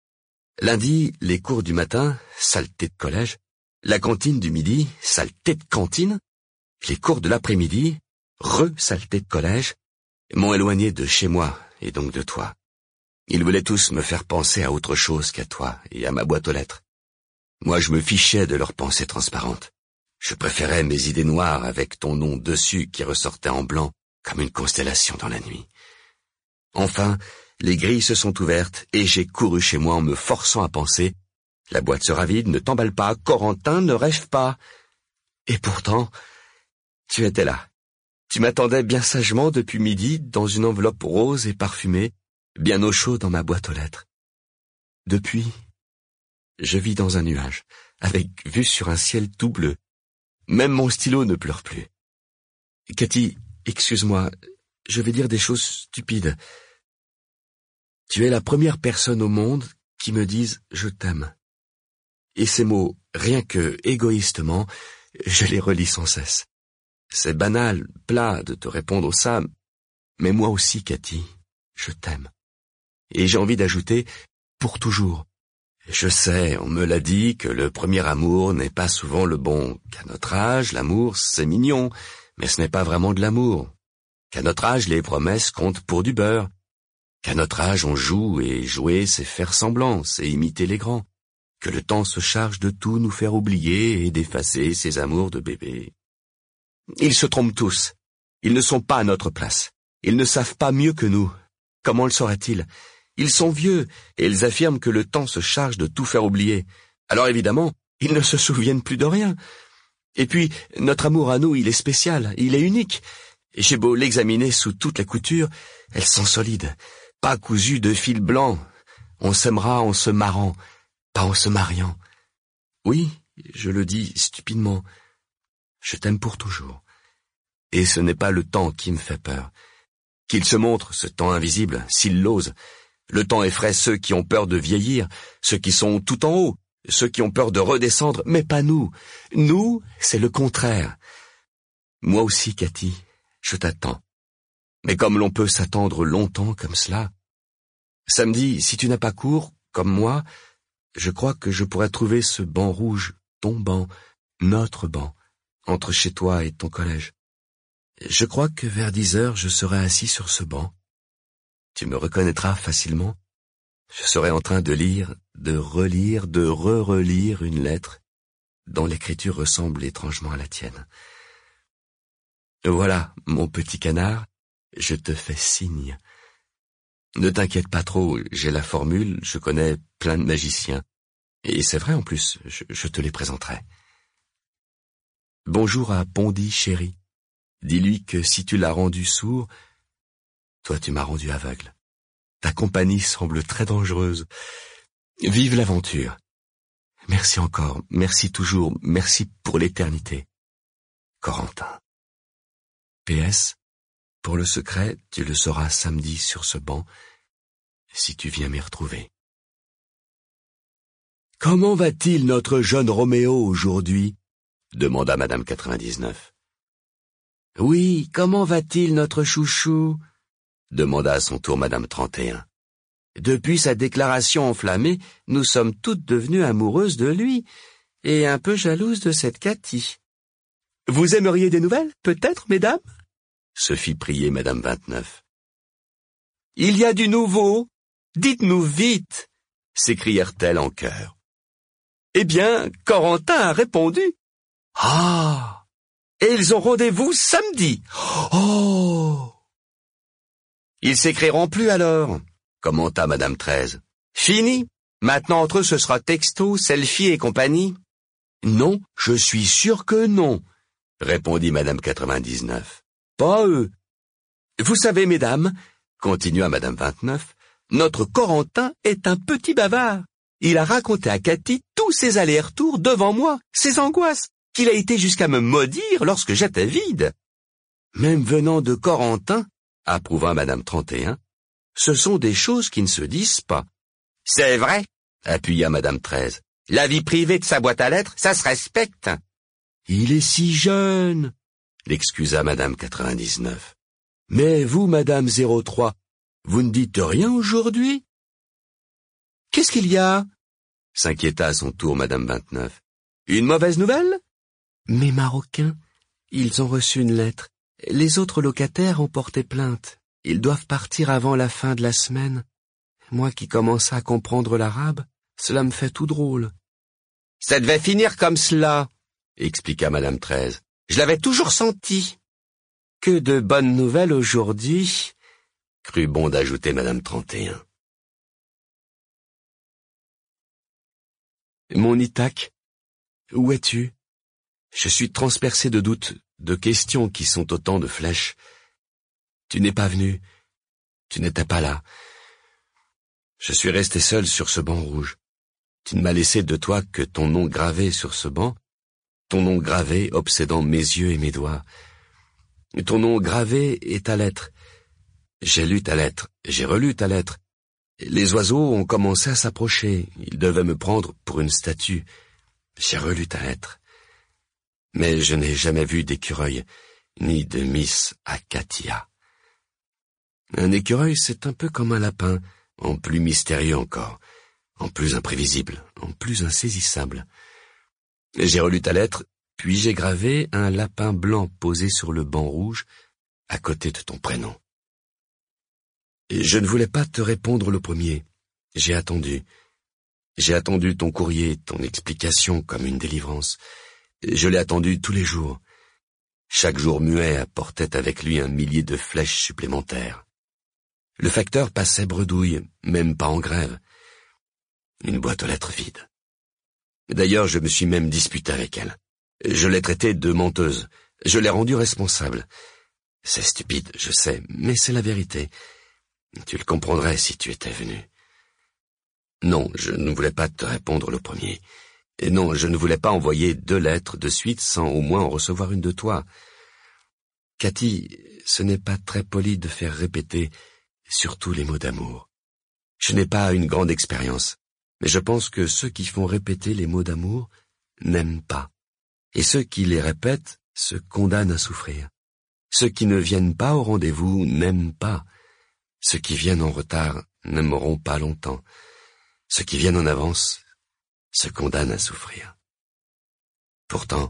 Lundi, les cours du matin, saleté de collège. La cantine du midi, saleté de cantine. Les cours de l'après-midi, saleté de collège, m'ont éloigné de chez moi et donc de toi. Ils voulaient tous me faire penser à autre chose qu'à toi et à ma boîte aux lettres. Moi, je me fichais de leurs pensées transparentes. Je préférais mes idées noires avec ton nom dessus qui ressortait en blanc comme une constellation dans la nuit. Enfin, les grilles se sont ouvertes et j'ai couru chez moi en me forçant à penser « La boîte sera vide, ne t'emballe pas, Corentin, ne rêve pas !» Et pourtant, tu étais là. Tu m'attendais bien sagement depuis midi dans une enveloppe rose et parfumée, bien au chaud dans ma boîte aux lettres. Depuis, je vis dans un nuage, avec vue sur un ciel tout bleu. Même mon stylo ne pleure plus. Cathy, excuse-moi, je vais dire des choses stupides. Tu es la première personne au monde qui me dise « je t'aime ». Et ces mots, rien que égoïstement, je les relis sans cesse. C'est banal, plat de te répondre ça, mais moi aussi, Cathy, je t'aime. Et j'ai envie d'ajouter « pour toujours ». Je sais, on me l'a dit, que le premier amour n'est pas souvent le bon. Qu'à notre âge, l'amour, c'est mignon, mais ce n'est pas vraiment de l'amour. Qu'à notre âge, les promesses comptent pour du beurre. Qu'à notre âge, on joue, et jouer, c'est faire semblant, c'est imiter les grands. Que le temps se charge de tout nous faire oublier et d'effacer ces amours de bébé. Ils se trompent tous. Ils ne sont pas à notre place. Ils ne savent pas mieux que nous. Comment le sauraient-ils ? Ils sont vieux, et ils affirment que le temps se charge de tout faire oublier. Alors évidemment, ils ne se souviennent plus de rien. Et puis, notre amour à nous, il est spécial, il est unique. J'ai beau l'examiner sous toute la couture, elle sent solide, pas cousue de fil blanc. On s'aimera en se marrant, pas en se mariant. Oui, je le dis stupidement, je t'aime pour toujours. Et ce n'est pas le temps qui me fait peur. Qu'il se montre, ce temps invisible, s'il l'ose. Le temps effraie ceux qui ont peur de vieillir, ceux qui sont tout en haut, ceux qui ont peur de redescendre, mais pas nous. Nous, c'est le contraire. Moi aussi, Cathy, je t'attends. Mais comme l'on peut s'attendre longtemps comme cela. Samedi, si tu n'as pas cours, comme moi, je crois que je pourrais trouver ce banc rouge, ton banc, notre banc, entre chez toi et ton collège. Je crois que vers 10 heures, je serai assis sur ce banc. Tu me reconnaîtras facilement. Je serai en train de lire, de relire, de re-relire une lettre dont l'écriture ressemble étrangement à la tienne. Voilà, mon petit canard, je te fais signe. Ne t'inquiète pas trop, j'ai la formule, je connais plein de magiciens. Et c'est vrai en plus, je te les présenterai. Bonjour à Pondy, chéri. Dis-lui que si tu l'as rendu sourd, toi tu m'as rendu aveugle. Ta compagnie semble très dangereuse. Vive l'aventure. Merci encore, merci toujours, merci pour l'éternité. Corentin. PS, pour le secret, tu le sauras samedi sur ce banc, si tu viens m'y retrouver. Comment va-t-il notre jeune Roméo aujourd'hui ? Demanda Madame 99. Oui, comment va-t-il notre chouchou ? Demanda à son tour Madame 31. Depuis sa déclaration enflammée, nous sommes toutes devenues amoureuses de lui, et un peu jalouses de cette Cathy. Vous aimeriez des nouvelles, peut-être, mesdames ? Se fit prier Madame 29. Il y a du nouveau, dites-nous vite, s'écrièrent-elles en chœur. Eh bien, Corentin a répondu. Ah! Et ils ont rendez-vous samedi. Oh! Ils s'écriront plus alors, commenta Madame 13. Fini. Maintenant entre eux ce sera texto, selfie et compagnie. Non, je suis sûr que non, répondit Madame 99. Pas eux. Vous savez, mesdames, continua Madame 29, notre Corentin est un petit bavard. Il a raconté à Cathy tous ses allers-retours devant moi, ses angoisses, qu'il a été jusqu'à me maudire lorsque j'étais vide. Même venant de Corentin, approuva Madame 31, ce sont des choses qui ne se disent pas. C'est vrai, appuya Madame 13. La vie privée de sa boîte à lettres, ça se respecte. Il est si jeune, l'excusa Madame 99. Mais vous, Madame 03, vous ne dites rien aujourd'hui? Qu'est-ce qu'il y a? S'inquiéta à son tour Madame 29. Une mauvaise nouvelle? Mes Marocains, ils ont reçu une lettre, Les autres locataires ont porté plainte. Ils doivent partir avant la fin de la semaine. Moi qui commence à comprendre l'arabe, cela me fait tout drôle. « Ça devait finir comme cela, » expliqua Madame 13. « Je l'avais toujours senti. »« Que de bonnes nouvelles aujourd'hui, » crut bon d'ajouter Madame 31. « Mon Ithak, où es-tu? Je suis transpercé de doutes, de questions qui sont autant de flèches. Tu n'es pas venu, tu n'étais pas là. Je suis resté seul sur ce banc rouge. Tu ne m'as laissé de toi que ton nom gravé sur ce banc, ton nom gravé obsédant mes yeux et mes doigts. Ton nom gravé est ta lettre. J'ai lu ta lettre, j'ai relu ta lettre. Les oiseaux ont commencé à s'approcher, ils devaient me prendre pour une statue. J'ai relu ta lettre. Mais je n'ai jamais vu d'écureuil, ni de Miss Akatia. Un écureuil, c'est un peu comme un lapin, en plus mystérieux encore, en plus imprévisible, en plus insaisissable. J'ai relu ta lettre, puis j'ai gravé un lapin blanc posé sur le banc rouge, à côté de ton prénom. Et je ne voulais pas te répondre le premier. J'ai attendu. J'ai attendu ton courrier, ton explication comme une délivrance. Je l'ai attendu tous les jours. Chaque jour muet apportait avec lui un millier de flèches supplémentaires. Le facteur passait bredouille, même pas en grève. Une boîte aux lettres vide. D'ailleurs, je me suis même disputé avec elle. Je l'ai traitée de menteuse. Je l'ai rendue responsable. C'est stupide, je sais, mais c'est la vérité. Tu le comprendrais si tu étais venu. Non, je ne voulais pas te répondre le premier. Et non, je ne voulais pas envoyer 2 lettres de suite sans au moins en recevoir une de toi. Cathy, ce n'est pas très poli de faire répéter surtout les mots d'amour. Je n'ai pas une grande expérience, mais je pense que ceux qui font répéter les mots d'amour n'aiment pas. Et ceux qui les répètent se condamnent à souffrir. Ceux qui ne viennent pas au rendez-vous n'aiment pas. Ceux qui viennent en retard n'aimeront pas longtemps. Ceux qui viennent en avance se condamnent à souffrir. Pourtant,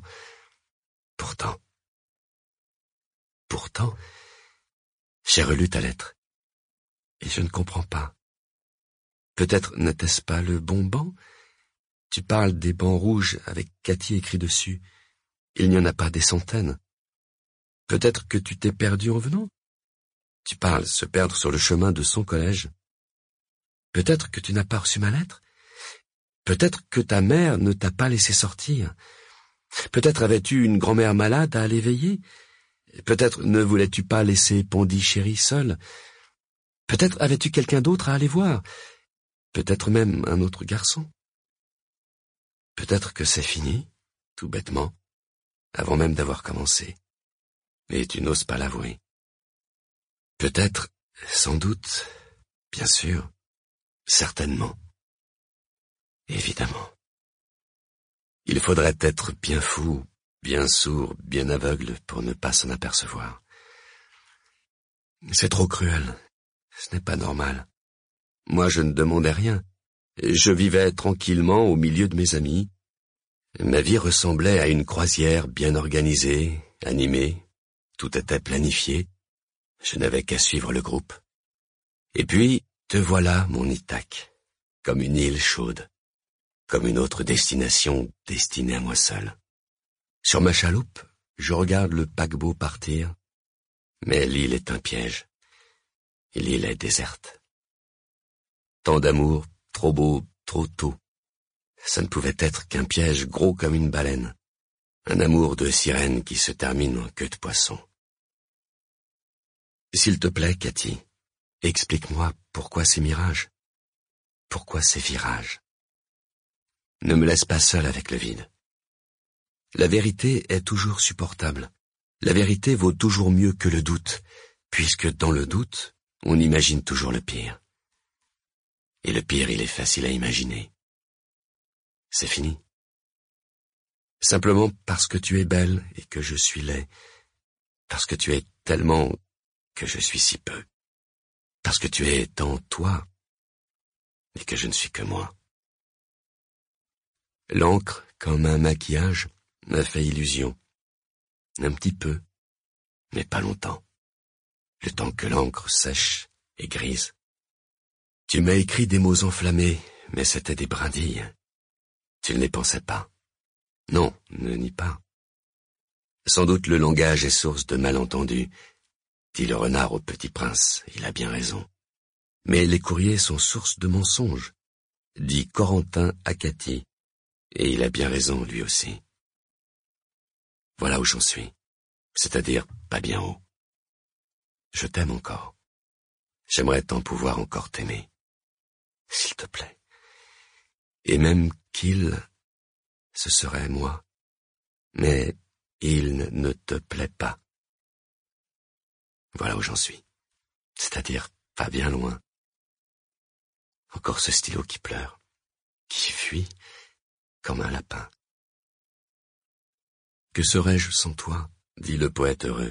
j'ai relu ta lettre. Et je ne comprends pas. Peut-être n'était-ce pas le bon banc? Tu parles des bancs rouges avec Cathy écrit dessus. Il n'y en a pas des centaines. Peut-être que tu t'es perdu en venant? Tu parles se perdre sur le chemin de son collège. Peut-être que tu n'as pas reçu ma lettre. Peut-être que ta mère ne t'a pas laissé sortir. Peut-être avais-tu une grand-mère malade à aller veiller. Peut-être ne voulais-tu pas laisser Pondichéry seul. Peut-être avais-tu quelqu'un d'autre à aller voir. Peut-être même un autre garçon. Peut-être que c'est fini, tout bêtement, avant même d'avoir commencé. Mais tu n'oses pas l'avouer. Peut-être, sans doute, bien sûr, certainement, évidemment. Il faudrait être bien fou, bien sourd, bien aveugle pour ne pas s'en apercevoir. C'est trop cruel. Ce n'est pas normal. Moi, je ne demandais rien. Je vivais tranquillement au milieu de mes amis. Ma vie ressemblait à une croisière bien organisée, animée. Tout était planifié. Je n'avais qu'à suivre le groupe. Et puis, te voilà, mon Ithak, comme une île chaude, comme une autre destination destinée à moi seul. Sur ma chaloupe, je regarde le paquebot partir, mais l'île est un piège. L'île est déserte. Tant d'amour, trop beau, trop tôt. Ça ne pouvait être qu'un piège gros comme une baleine. Un amour de sirène qui se termine en queue de poisson. S'il te plaît, Cathy, explique-moi pourquoi ces mirages, pourquoi ces virages. Ne me laisse pas seul avec le vide. La vérité est toujours supportable. La vérité vaut toujours mieux que le doute, puisque dans le doute, on imagine toujours le pire. Et le pire, il est facile à imaginer. C'est fini. Simplement parce que tu es belle et que je suis laid. Parce que tu es tellement que je suis si peu. Parce que tu es tant toi et que je ne suis que moi. L'encre, comme un maquillage, m'a fait illusion. Un petit peu. mais pas longtemps. Le temps que l'encre sèche et grise. Tu m'as écrit des mots enflammés, mais c'étaient des brindilles. Tu ne les pensais pas. Non, ne nie pas. Sans doute le langage est source de malentendus, dit le renard au petit prince, il a bien raison. Mais les courriers sont source de mensonges, dit Corentin à Cathy, et il a bien raison lui aussi. Voilà où j'en suis, c'est-à-dire pas bien haut. Je t'aime encore. J'aimerais tant pouvoir encore t'aimer. S'il te plaît. Et même qu'il, ce serait moi. Mais il ne te plaît pas. Voilà où j'en suis. C'est-à-dire pas bien loin. Encore ce stylo qui pleure, qui fuit comme un lapin. Que serais-je sans toi, dit le poète heureux.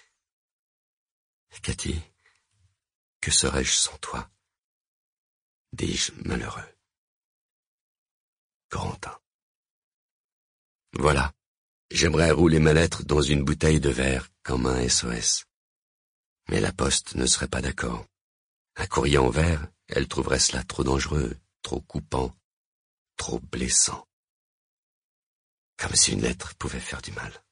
Cathy, que serais-je sans toi, dis-je malheureux. Corentin. Voilà, j'aimerais rouler ma lettre dans une bouteille de verre comme un SOS. Mais la poste ne serait pas d'accord. Un courrier en verre, elle trouverait cela trop dangereux, trop coupant, trop blessant. Comme si une lettre pouvait faire du mal.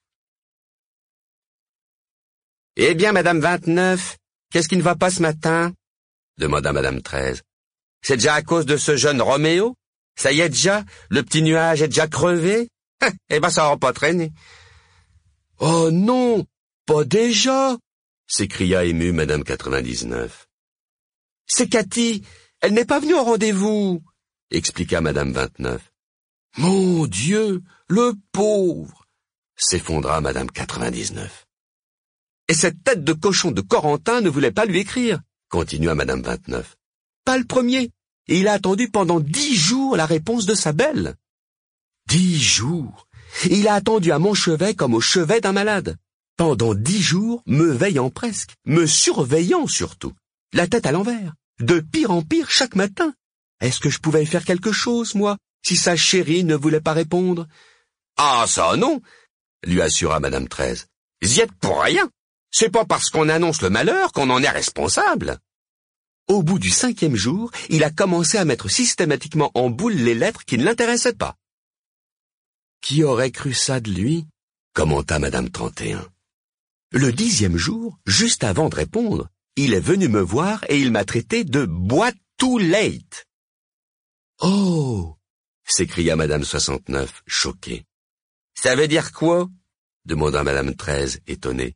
Eh bien, Madame 29, qu'est-ce qui ne va pas ce matin? Demanda Madame 13. C'est déjà à cause de ce jeune Roméo? Ça y est déjà? Le petit nuage est déjà crevé? Eh ben, ça n'aura pas traîné. Oh non, pas déjà! S'écria émue Madame 99. C'est Cathy, elle n'est pas venue au rendez-vous, expliqua Madame 29. Mon Dieu, le pauvre! S'effondra Madame 99. Et cette tête de cochon de Corentin ne voulait pas lui écrire, continua Madame 29. Pas le premier, et il a attendu pendant 10 jours la réponse de sa belle. 10 jours! Il a attendu à mon chevet comme au chevet d'un malade. Pendant 10 jours, me veillant presque, me surveillant surtout, la tête à l'envers, de pire en pire chaque matin. Est-ce que je pouvais faire quelque chose, moi, si sa chérie ne voulait pas répondre? Ah, ça non, lui assura Madame 13. J'y êtes pour rien. C'est pas parce qu'on annonce le malheur qu'on en est responsable. Au bout du 5e jour, il a commencé à mettre systématiquement en boule les lettres qui ne l'intéressaient pas. Qui aurait cru ça de lui? Commenta Madame 31. Le 10e jour, juste avant de répondre, il est venu me voir et il m'a traité de boîte too late. Oh! S'écria Madame 69, choquée. Ça veut dire quoi? Demanda Madame 13, étonnée.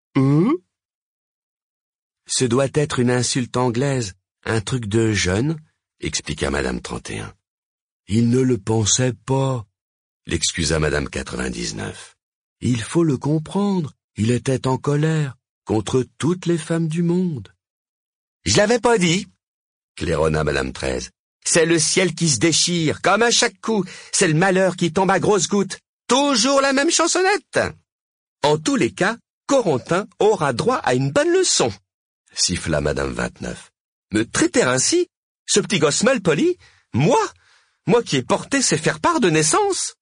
Ce doit être une insulte anglaise, un truc de jeune, expliqua Madame 31. Il ne le pensait pas, l'excusa Madame 99. Il faut le comprendre, il était en colère contre toutes les femmes du monde. Je l'avais pas dit, claironna Madame 13. C'est le ciel qui se déchire, comme à chaque coup, c'est le malheur qui tombe à grosses gouttes. Toujours la même chansonnette. En tous les cas, Corentin aura droit à une bonne leçon, siffla Madame 29. Me traiter ainsi, ce petit gosse mal poli, moi qui ai porté ses faire-part de naissance.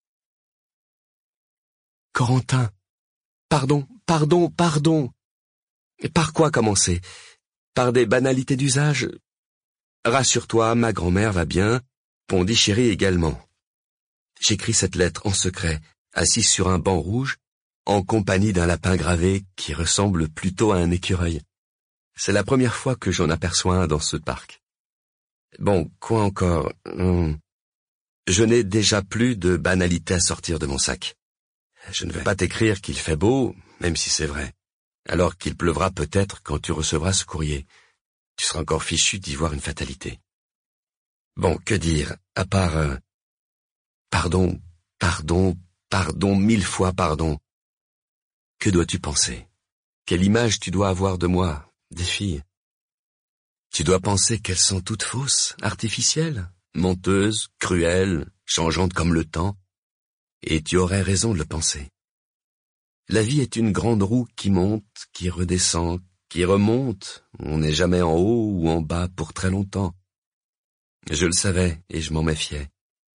Corentin, pardon. Et par quoi commencer? Par des banalités d'usage? Rassure-toi, ma grand-mère va bien, Pondichéry également. J'écris cette lettre en secret, assis sur un banc rouge, en compagnie d'un lapin gravé qui ressemble plutôt à un écureuil. C'est la première fois que j'en aperçois un dans ce parc. Bon, quoi encore? Je n'ai déjà plus de banalité à sortir de mon sac. Je ne vais pas t'écrire qu'il fait beau, même si c'est vrai. Alors qu'il pleuvra peut-être quand tu recevras ce courrier. Tu seras encore fichu d'y voir une fatalité. Bon, que dire, à part... Pardon, 1000 fois pardon. Que dois-tu penser? Quelle image tu dois avoir de moi, des filles? Tu dois penser qu'elles sont toutes fausses, artificielles, menteuses, cruelles, changeantes comme le temps, et tu aurais raison de le penser. La vie est une grande roue qui monte, qui redescend, qui remonte, on n'est jamais en haut ou en bas pour très longtemps. Je le savais et je m'en méfiais.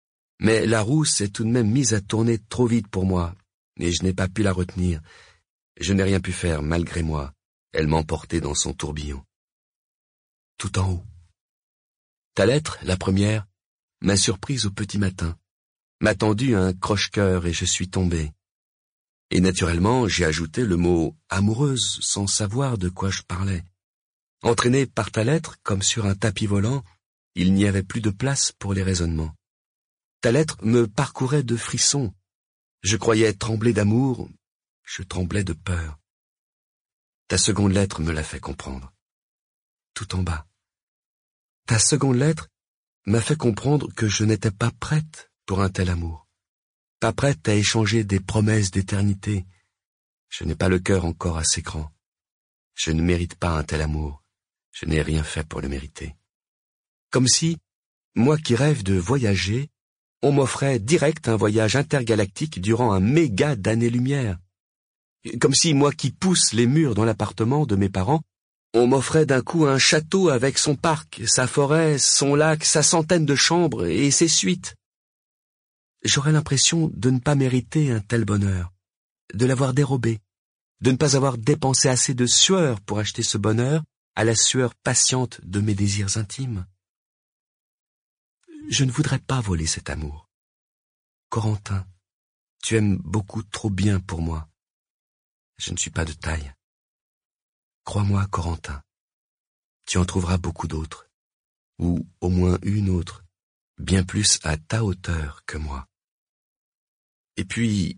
Mais la roue s'est tout de même mise à tourner trop vite pour moi, et je n'ai pas pu la retenir. Je n'ai rien pu faire, malgré moi. Elle m'emportait dans son tourbillon. Tout en haut. Ta lettre, la première, m'a surprise au petit matin, m'a tendu un croche-cœur et je suis tombé. Et naturellement, j'ai ajouté le mot « amoureuse » sans savoir de quoi je parlais. Entraîné par ta lettre, comme sur un tapis volant, il n'y avait plus de place pour les raisonnements. Ta lettre me parcourait de frissons. Je croyais trembler d'amour, je tremblais de peur. Ta seconde lettre me l'a fait comprendre. Tout en bas. Ta seconde lettre m'a fait comprendre que je n'étais pas prête pour un tel amour. Pas prête à échanger des promesses d'éternité. Je n'ai pas le cœur encore assez grand. Je ne mérite pas un tel amour. Je n'ai rien fait pour le mériter. Comme si, moi qui rêve de voyager, on m'offrait direct un voyage intergalactique durant un méga d'années-lumière. Comme si, moi qui pousse les murs dans l'appartement de mes parents, on m'offrait d'un coup un château avec son parc, sa forêt, son lac, sa centaine de chambres et ses suites. J'aurais l'impression de ne pas mériter un tel bonheur, de l'avoir dérobé, de ne pas avoir dépensé assez de sueur pour acheter ce bonheur à la sueur patiente de mes désirs intimes. Je ne voudrais pas voler cet amour. Corentin, tu aimes beaucoup trop bien pour moi. Je ne suis pas de taille. Crois-moi, Corentin, tu en trouveras beaucoup d'autres, ou au moins une autre, bien plus à ta hauteur que moi. Et puis,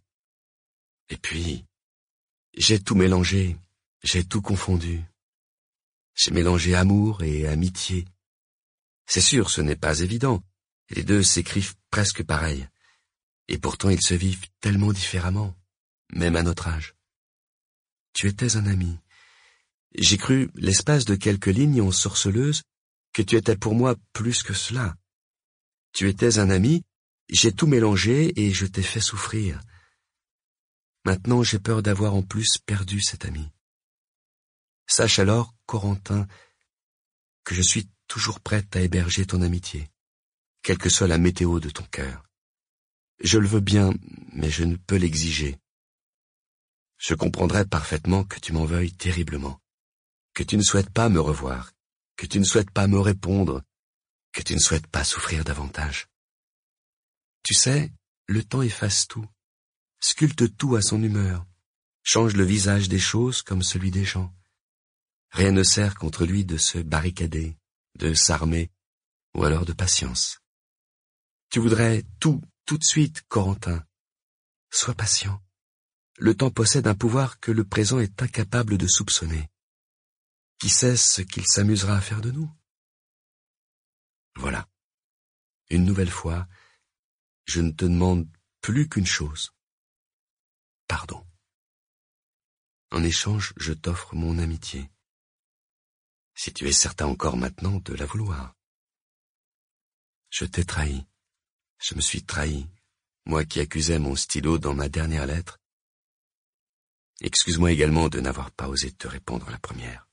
j'ai tout mélangé, j'ai tout confondu. J'ai mélangé amour et amitié. C'est sûr, ce n'est pas évident. Les deux s'écrivent presque pareil. Et pourtant ils se vivent tellement différemment, même à notre âge. Tu étais un ami. J'ai cru, l'espace de quelques lignes ensorceleuses, que tu étais pour moi plus que cela. Tu étais un ami, j'ai tout mélangé et je t'ai fait souffrir. Maintenant j'ai peur d'avoir en plus perdu cet ami. Sache alors, Corentin, que je suis toujours prête à héberger ton amitié, quelle que soit la météo de ton cœur. Je le veux bien, mais je ne peux l'exiger. Je comprendrais parfaitement que tu m'en veuilles terriblement, que tu ne souhaites pas me revoir, que tu ne souhaites pas me répondre, que tu ne souhaites pas souffrir davantage. Tu sais, le temps efface tout, sculpte tout à son humeur, change le visage des choses comme celui des gens. Rien ne sert contre lui de se barricader, de s'armer, ou alors de patience. Tu voudrais tout de suite, Corentin. Sois patient. Le temps possède un pouvoir que le présent est incapable de soupçonner. Qui sait ce qu'il s'amusera à faire de nous? Voilà. Une nouvelle fois, je ne te demande plus qu'une chose. Pardon. En échange, je t'offre mon amitié. Si tu es certain encore maintenant de la vouloir. Je t'ai trahi. Je me suis trahi, moi qui accusais mon stylo dans ma dernière lettre. Excuse-moi également de n'avoir pas osé te répondre à la première.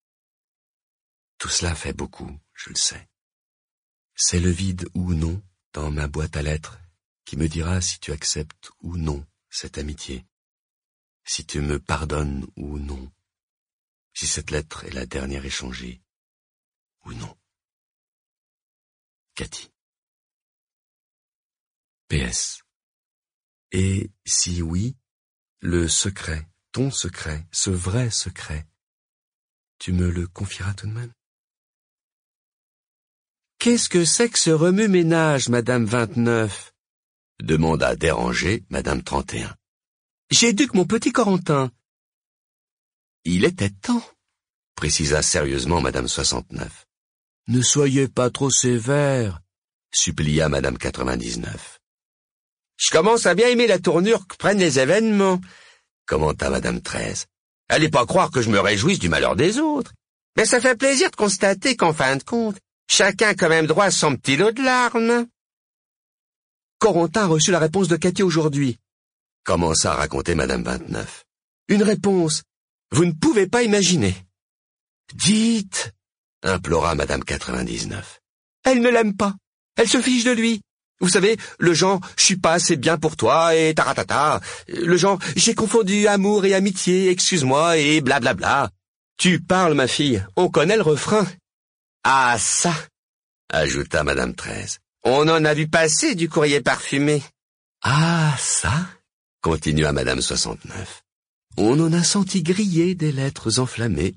Tout cela fait beaucoup, je le sais. C'est le vide ou non dans ma boîte à lettres qui me dira si tu acceptes ou non cette amitié, si tu me pardonnes ou non, si cette lettre est la dernière échangée ou non. Cathy. PS. Et si oui, le secret, ton secret, ce vrai secret, tu me le confieras tout de même? Qu'est-ce que c'est que ce remue-ménage, Madame 29? Demanda dérangée Madame 31. J'éduque mon petit Corentin. Il était temps, précisa sérieusement Madame 69. Ne soyez pas trop sévère, supplia Madame 99. Je commence à bien aimer la tournure que prennent les événements, commenta Madame 13. Allez pas croire que je me réjouisse du malheur des autres. Mais ça fait plaisir de constater qu'en fin de compte, chacun a quand même droit à son petit lot de larmes. Corentin a reçu la réponse de Cathy aujourd'hui, commença à raconter Madame 29. Une réponse, vous ne pouvez pas imaginer. Dites, implora Madame 99. Elle ne l'aime pas, elle se fiche de lui. Vous savez, le genre « je suis pas assez bien pour toi » et taratata. Le genre « j'ai confondu amour et amitié, excuse-moi » et blablabla. Tu parles, ma fille, on connaît le refrain. Ah ça, ajouta Madame 13. On en a vu passer du courrier parfumé. Ah ça, continua Madame 69. On en a senti griller des lettres enflammées.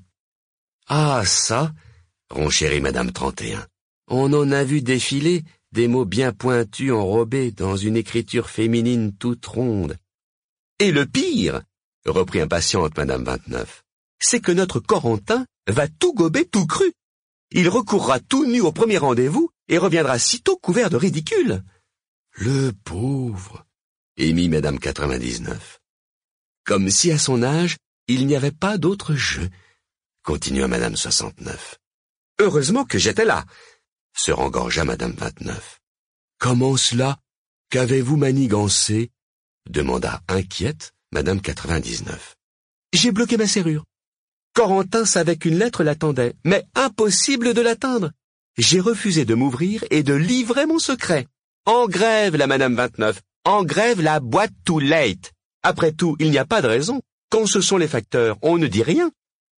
Ah ça, renchérit Madame 31. On en a vu défiler des mots bien pointus enrobés dans une écriture féminine toute ronde. Et le pire, reprit impatiente Madame 29, c'est que notre Corentin va tout gober tout cru. Il recourra tout nu au premier rendez-vous et reviendra sitôt couvert de ridicule. Le pauvre, émit Madame 99. Comme si à son âge, il n'y avait pas d'autre jeu, continua Madame 69. Heureusement que j'étais là, se rengorgea Madame 29. Comment cela? Qu'avez-vous manigancé? Demanda inquiète Madame 99. J'ai bloqué ma serrure. Corentin savait qu'une lettre l'attendait, mais impossible de l'atteindre. J'ai refusé de m'ouvrir et de livrer mon secret. En grève, la Madame 29. En grève, la boîte too late. Après tout, il n'y a pas de raison. Quand ce sont les facteurs, on ne dit rien.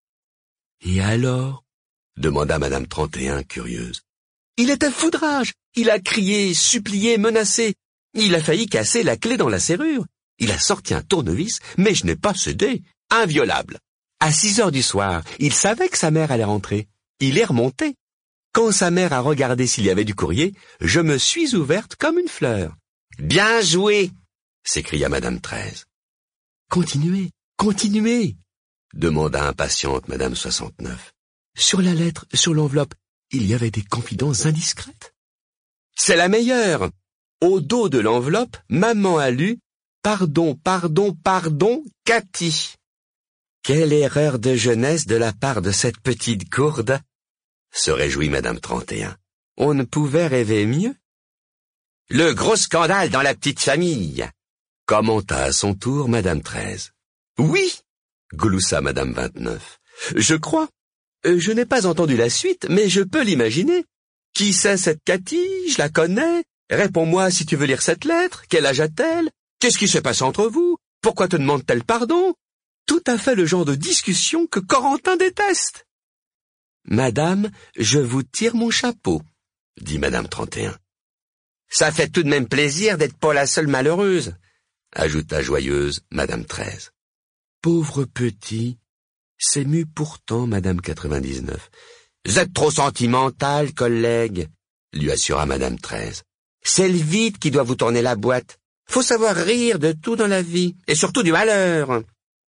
Et alors? Demanda Madame 31, curieuse. Il était foudrage. Il a crié, supplié, menacé. Il a failli casser la clé dans la serrure. Il a sorti un tournevis, mais je n'ai pas cédé. Inviolable. À 6 heures du soir, il savait que sa mère allait rentrer. Il est remonté. Quand sa mère a regardé s'il y avait du courrier, je me suis ouverte comme une fleur. Bien joué, s'écria Madame 13. Continuez, continuez, demanda impatiente Madame 69. Sur la lettre, sur l'enveloppe, il y avait des confidences indiscrètes. C'est la meilleure. Au dos de l'enveloppe, maman a lu « Pardon, pardon, pardon, Cathy ». Quelle erreur de jeunesse de la part de cette petite gourde, se réjouit Madame 31. On ne pouvait rêver mieux. Le gros scandale dans la petite famille, commenta à son tour Madame 13. Oui, gloussa Madame 29. Je crois. Je n'ai pas entendu la suite, mais je peux l'imaginer. Qui c'est cette Cathy? Je la connais. Réponds-moi si tu veux lire cette lettre. Quel âge a-t-elle? Qu'est-ce qui s'est passé entre vous? Pourquoi te demande-t-elle pardon? Tout à fait le genre de discussion que Corentin déteste. Madame, je vous tire mon chapeau, dit Madame 31. Ça fait tout de même plaisir d'être pas la seule malheureuse, ajouta joyeuse Madame 13. Pauvre petit, s'émut pourtant Madame 99. Vous êtes trop sentimental, collègue, lui assura Madame 13. C'est le vide qui doit vous tourner la boîte. Faut savoir rire de tout dans la vie, et surtout du malheur.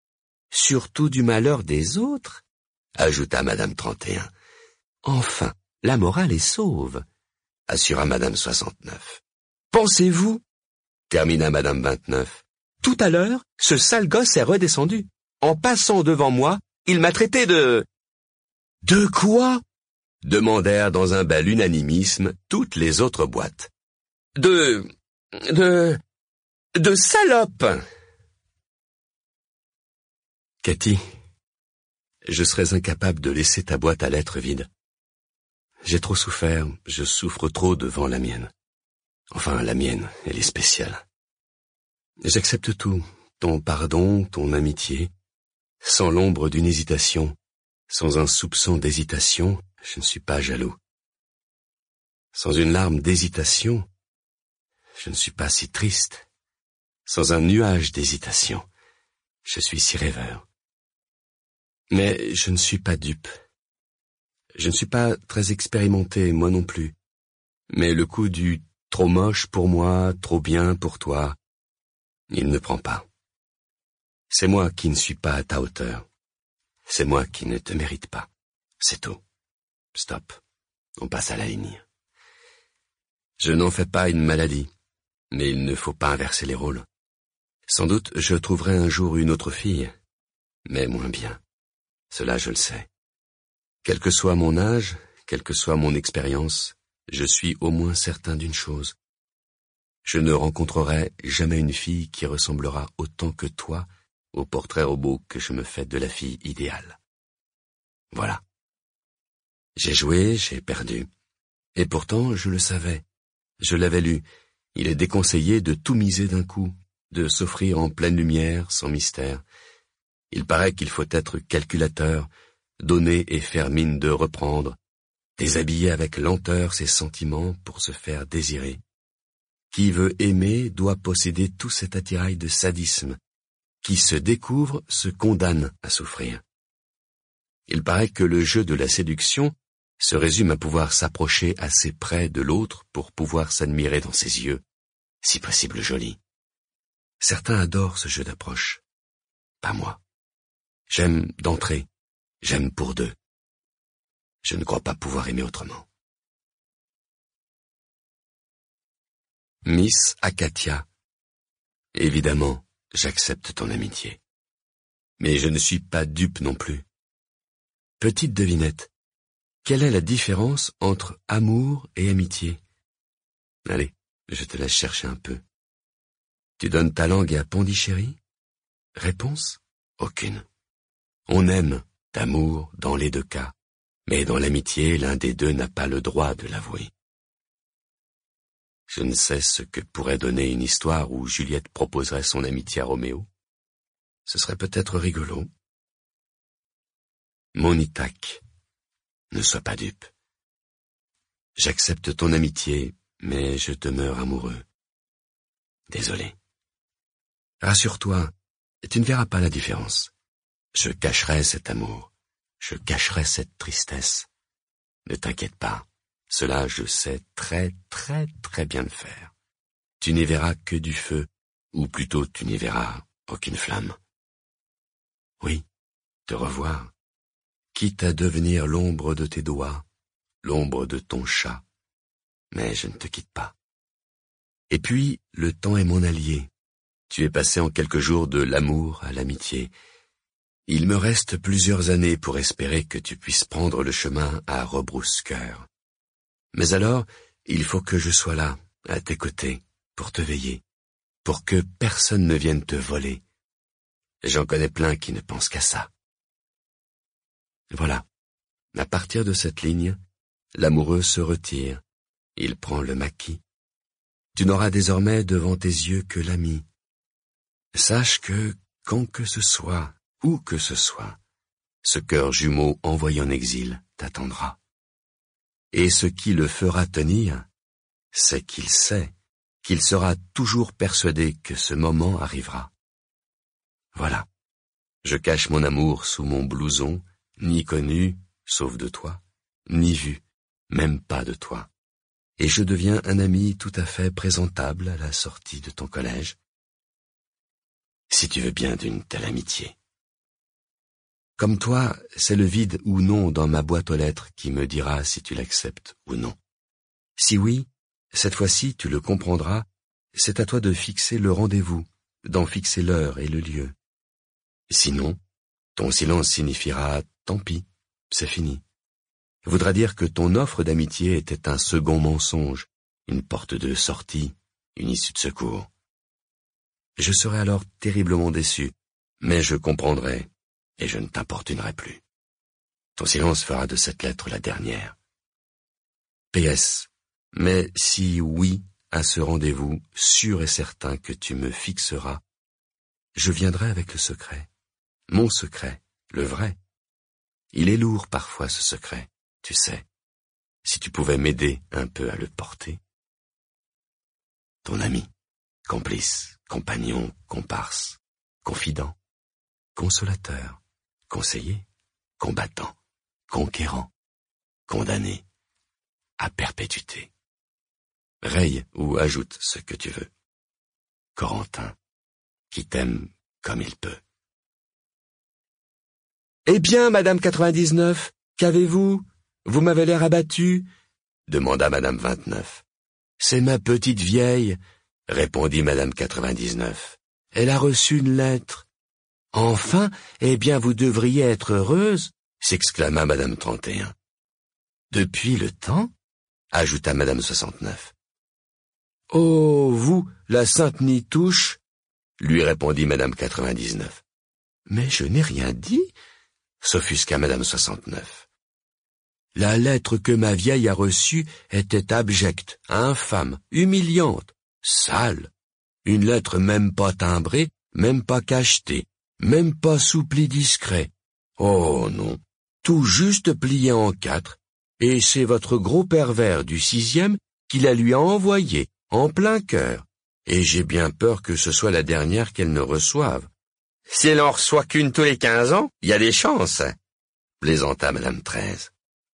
Surtout du malheur des autres, ajouta Madame 31. Enfin, la morale est sauve, assura Madame 69. Pensez-vous, termina Madame 29, tout à l'heure, ce sale gosse est redescendu. En passant devant moi, il m'a traité de... De quoi? Demandèrent dans un bel unanimisme toutes les autres boîtes. De salope. Cathy, je serais incapable de laisser ta boîte à lettres vide. J'ai trop souffert, je souffre trop devant la mienne. Enfin, la mienne, elle est spéciale. J'accepte tout, ton pardon, ton amitié, sans l'ombre d'une hésitation, sans un soupçon d'hésitation, je ne suis pas jaloux. Sans une larme d'hésitation, je ne suis pas si triste. Sans un nuage d'hésitation, je suis si rêveur. Mais je ne suis pas dupe. Je ne suis pas très expérimenté, moi non plus. Mais le coup du trop moche pour moi, trop bien pour toi, il ne prend pas. C'est moi qui ne suis pas à ta hauteur. C'est moi qui ne te mérite pas. C'est tout. Stop. On passe à la ligne. Je n'en fais pas une maladie, mais il ne faut pas inverser les rôles. Sans doute je trouverai un jour une autre fille, mais moins bien. Cela je le sais. Quel que soit mon âge, quelle que soit mon expérience, je suis au moins certain d'une chose. Je ne rencontrerai jamais une fille qui ressemblera autant que toi au portrait robot que je me fais de la fille idéale. Voilà. J'ai joué, j'ai perdu. Et pourtant, je le savais. Je l'avais lu. Il est déconseillé de tout miser d'un coup, de s'offrir en pleine lumière, sans mystère. Il paraît qu'il faut être calculateur, donner et faire mine de reprendre, déshabiller avec lenteur ses sentiments pour se faire désirer. Qui veut aimer doit posséder tout cet attirail de sadisme. Qui se découvre se condamne à souffrir. Il paraît que le jeu de la séduction se résume à pouvoir s'approcher assez près de l'autre pour pouvoir s'admirer dans ses yeux, si possible joli. Certains adorent ce jeu d'approche. Pas moi. J'aime d'entrer, j'aime pour deux. Je ne crois pas pouvoir aimer autrement. Miss Akatia. Évidemment, j'accepte ton amitié. Mais je ne suis pas dupe non plus. Petite devinette, quelle est la différence entre amour et amitié? Allez, je te laisse chercher un peu. Tu donnes ta langue à Pondichéry? Réponse? Aucune. On aime d'amour dans les deux cas, mais dans l'amitié, l'un des deux n'a pas le droit de l'avouer. Je ne sais ce que pourrait donner une histoire où Juliette proposerait son amitié à Roméo. Ce serait peut-être rigolo. Mon Ithaque, ne sois pas dupe. J'accepte ton amitié, mais je demeure amoureux. Désolé. Rassure-toi, tu ne verras pas la différence. Je cacherai cet amour, je cacherai cette tristesse. Ne t'inquiète pas, cela je sais très bien le faire. Tu n'y verras que du feu, ou plutôt tu n'y verras aucune flamme. Oui, te revoir, quitte à devenir l'ombre de tes doigts, l'ombre de ton chat, mais je ne te quitte pas. Et puis, le temps est mon allié. Tu es passé en quelques jours de l'amour à l'amitié. Il me reste plusieurs années pour espérer que tu puisses prendre le chemin à rebrousse-cœur. Mais alors, il faut que je sois là, à tes côtés, pour te veiller, pour que personne ne vienne te voler. J'en connais plein qui ne pensent qu'à ça. Voilà. À partir de cette ligne, l'amoureux se retire. Il prend le maquis. Tu n'auras désormais devant tes yeux que l'ami. Sache que, quand que ce soit, où que ce soit, ce cœur jumeau envoyé en exil t'attendra. Et ce qui le fera tenir, c'est qu'il sait qu'il sera toujours persuadé que ce moment arrivera. Voilà. Je cache mon amour sous mon blouson, ni connu, sauf de toi, ni vu, même pas de toi. Et je deviens un ami tout à fait présentable à la sortie de ton collège. Si tu veux bien d'une telle amitié. Comme toi, c'est le vide ou non dans ma boîte aux lettres qui me dira si tu l'acceptes ou non. Si oui, cette fois-ci tu le comprendras, c'est à toi de fixer le rendez-vous, d'en fixer l'heure et le lieu. Sinon, ton silence signifiera « tant pis, c'est fini ». Voudra dire que ton offre d'amitié était un second mensonge, une porte de sortie, une issue de secours. Je serai alors terriblement déçu, mais je comprendrai, et je ne t'importunerai plus. Ton silence fera de cette lettre la dernière. PS. Mais si oui à ce rendez-vous, sûr et certain que tu me fixeras, je viendrai avec le secret. Mon secret, le vrai. Il est lourd parfois ce secret, tu sais. Si tu pouvais m'aider un peu à le porter. Ton ami, complice, compagnon, comparse, confident, consolateur, conseiller, combattant, conquérant, condamné, à perpétuité. Raye ou ajoute ce que tu veux. Corentin, qui t'aime comme il peut. Eh bien, Madame 99, qu'avez-vous? Vous m'avez l'air abattue, demanda Madame 29. C'est ma petite vieille, répondit Madame 99. Elle a reçu une lettre. Enfin, eh bien, vous devriez être heureuse, s'exclama Madame 31. Depuis le temps, ajouta Madame 69. Oh, vous, la sainte Nitouche, lui répondit Madame 99. Mais je n'ai rien dit, s'offusqua Madame 69. La lettre que ma vieille a reçue était abjecte, infâme, humiliante, Sale. Une lettre même pas timbrée, même pas cachetée, même pas sous pli discret. Oh non, tout juste plié en 4, et c'est votre gros pervers du 6e qui la lui a envoyée, en plein cœur, et j'ai bien peur que ce soit la dernière qu'elle ne reçoive. Si elle en reçoit qu'une tous les 15 ans, il y a des chances, plaisanta Madame Treize.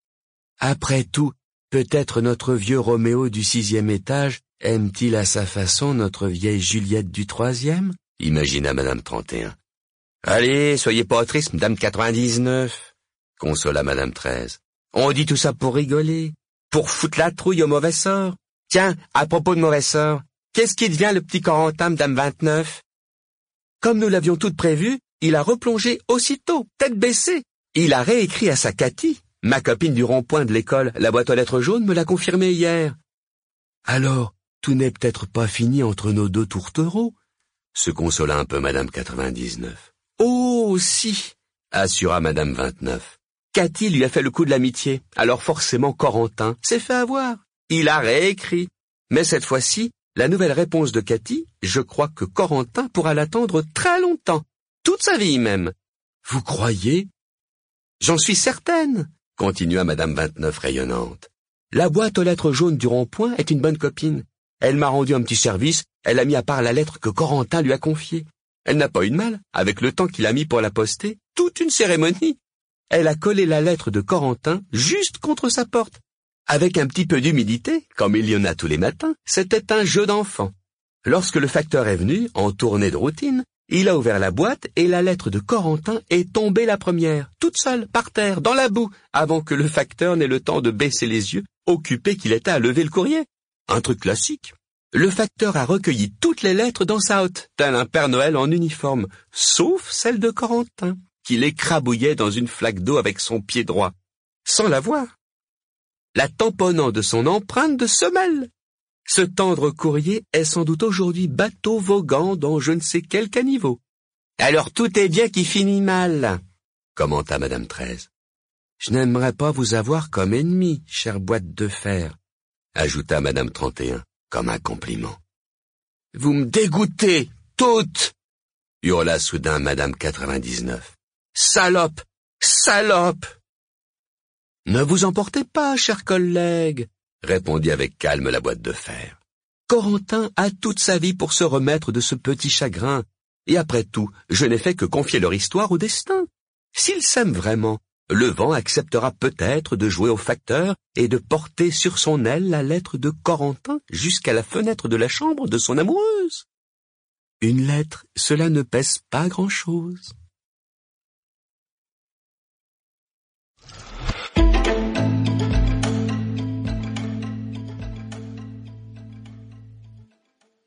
Après tout, peut-être notre vieux Roméo du 6e étage aime-t-il à sa façon notre vieille Juliette du 3e, imagina Madame 31. Allez, soyez pas triste, Madame 99, consola Madame Treize. On dit tout ça pour rigoler, pour foutre la trouille au mauvais sort. Tiens, à propos de mauvais sort, qu'est-ce qui devient le petit Corentin, Madame 29? Comme nous l'avions toutes prévu, il a replongé aussitôt, tête baissée. Il a réécrit à sa Cathy. Ma copine du rond-point de l'école, la boîte aux lettres jaunes, me l'a confirmé hier. Alors, tout n'est peut-être pas fini entre nos deux tourtereaux, se consola un peu Madame 99. Oh, si, assura Madame 29. Cathy lui a fait le coup de l'amitié, alors forcément Corentin s'est fait avoir. Il a réécrit. Mais cette fois-ci, la nouvelle réponse de Cathy, je crois que Corentin pourra l'attendre très longtemps, toute sa vie même. Vous croyez? J'en suis certaine, continua Madame 29 rayonnante. La boîte aux lettres jaunes du rond-point est une bonne copine. Elle m'a rendu un petit service, elle a mis à part la lettre que Corentin lui a confiée. Elle n'a pas eu de mal, avec le temps qu'il a mis pour la poster, toute une cérémonie. Elle a collé la lettre de Corentin juste contre sa porte. Avec un petit peu d'humilité, comme il y en a tous les matins, c'était un jeu d'enfant. Lorsque le facteur est venu, en tournée de routine, il a ouvert la boîte et la lettre de Corentin est tombée la première, toute seule, par terre, dans la boue, avant que le facteur n'ait le temps de baisser les yeux, occupé qu'il était à lever le courrier. Un truc classique. Le facteur a recueilli toutes les lettres dans sa hotte, tel un Père Noël en uniforme, sauf celle de Corentin, qu'il écrabouillait dans une flaque d'eau avec son pied droit, sans la voir, la tamponnant de son empreinte de semelle. Ce tendre courrier est sans doute aujourd'hui bateau voguant dans je ne sais quel caniveau. Alors tout est bien qui finit mal, commenta Madame Treize. Je n'aimerais pas vous avoir comme ennemi, chère boîte de fer, ajouta Madame 31, comme un compliment. Vous me dégoûtez, toutes, hurla soudain Madame 99. Salope, salope! Ne vous emportez pas, chers collègues, répondit avec calme la boîte de fer. Corentin a toute sa vie pour se remettre de ce petit chagrin, et après tout, je n'ai fait que confier leur histoire au destin. S'ils s'aiment vraiment, le vent acceptera peut-être de jouer au facteur et de porter sur son aile la lettre de Corentin jusqu'à la fenêtre de la chambre de son amoureuse. Une lettre, cela ne pèse pas grand-chose.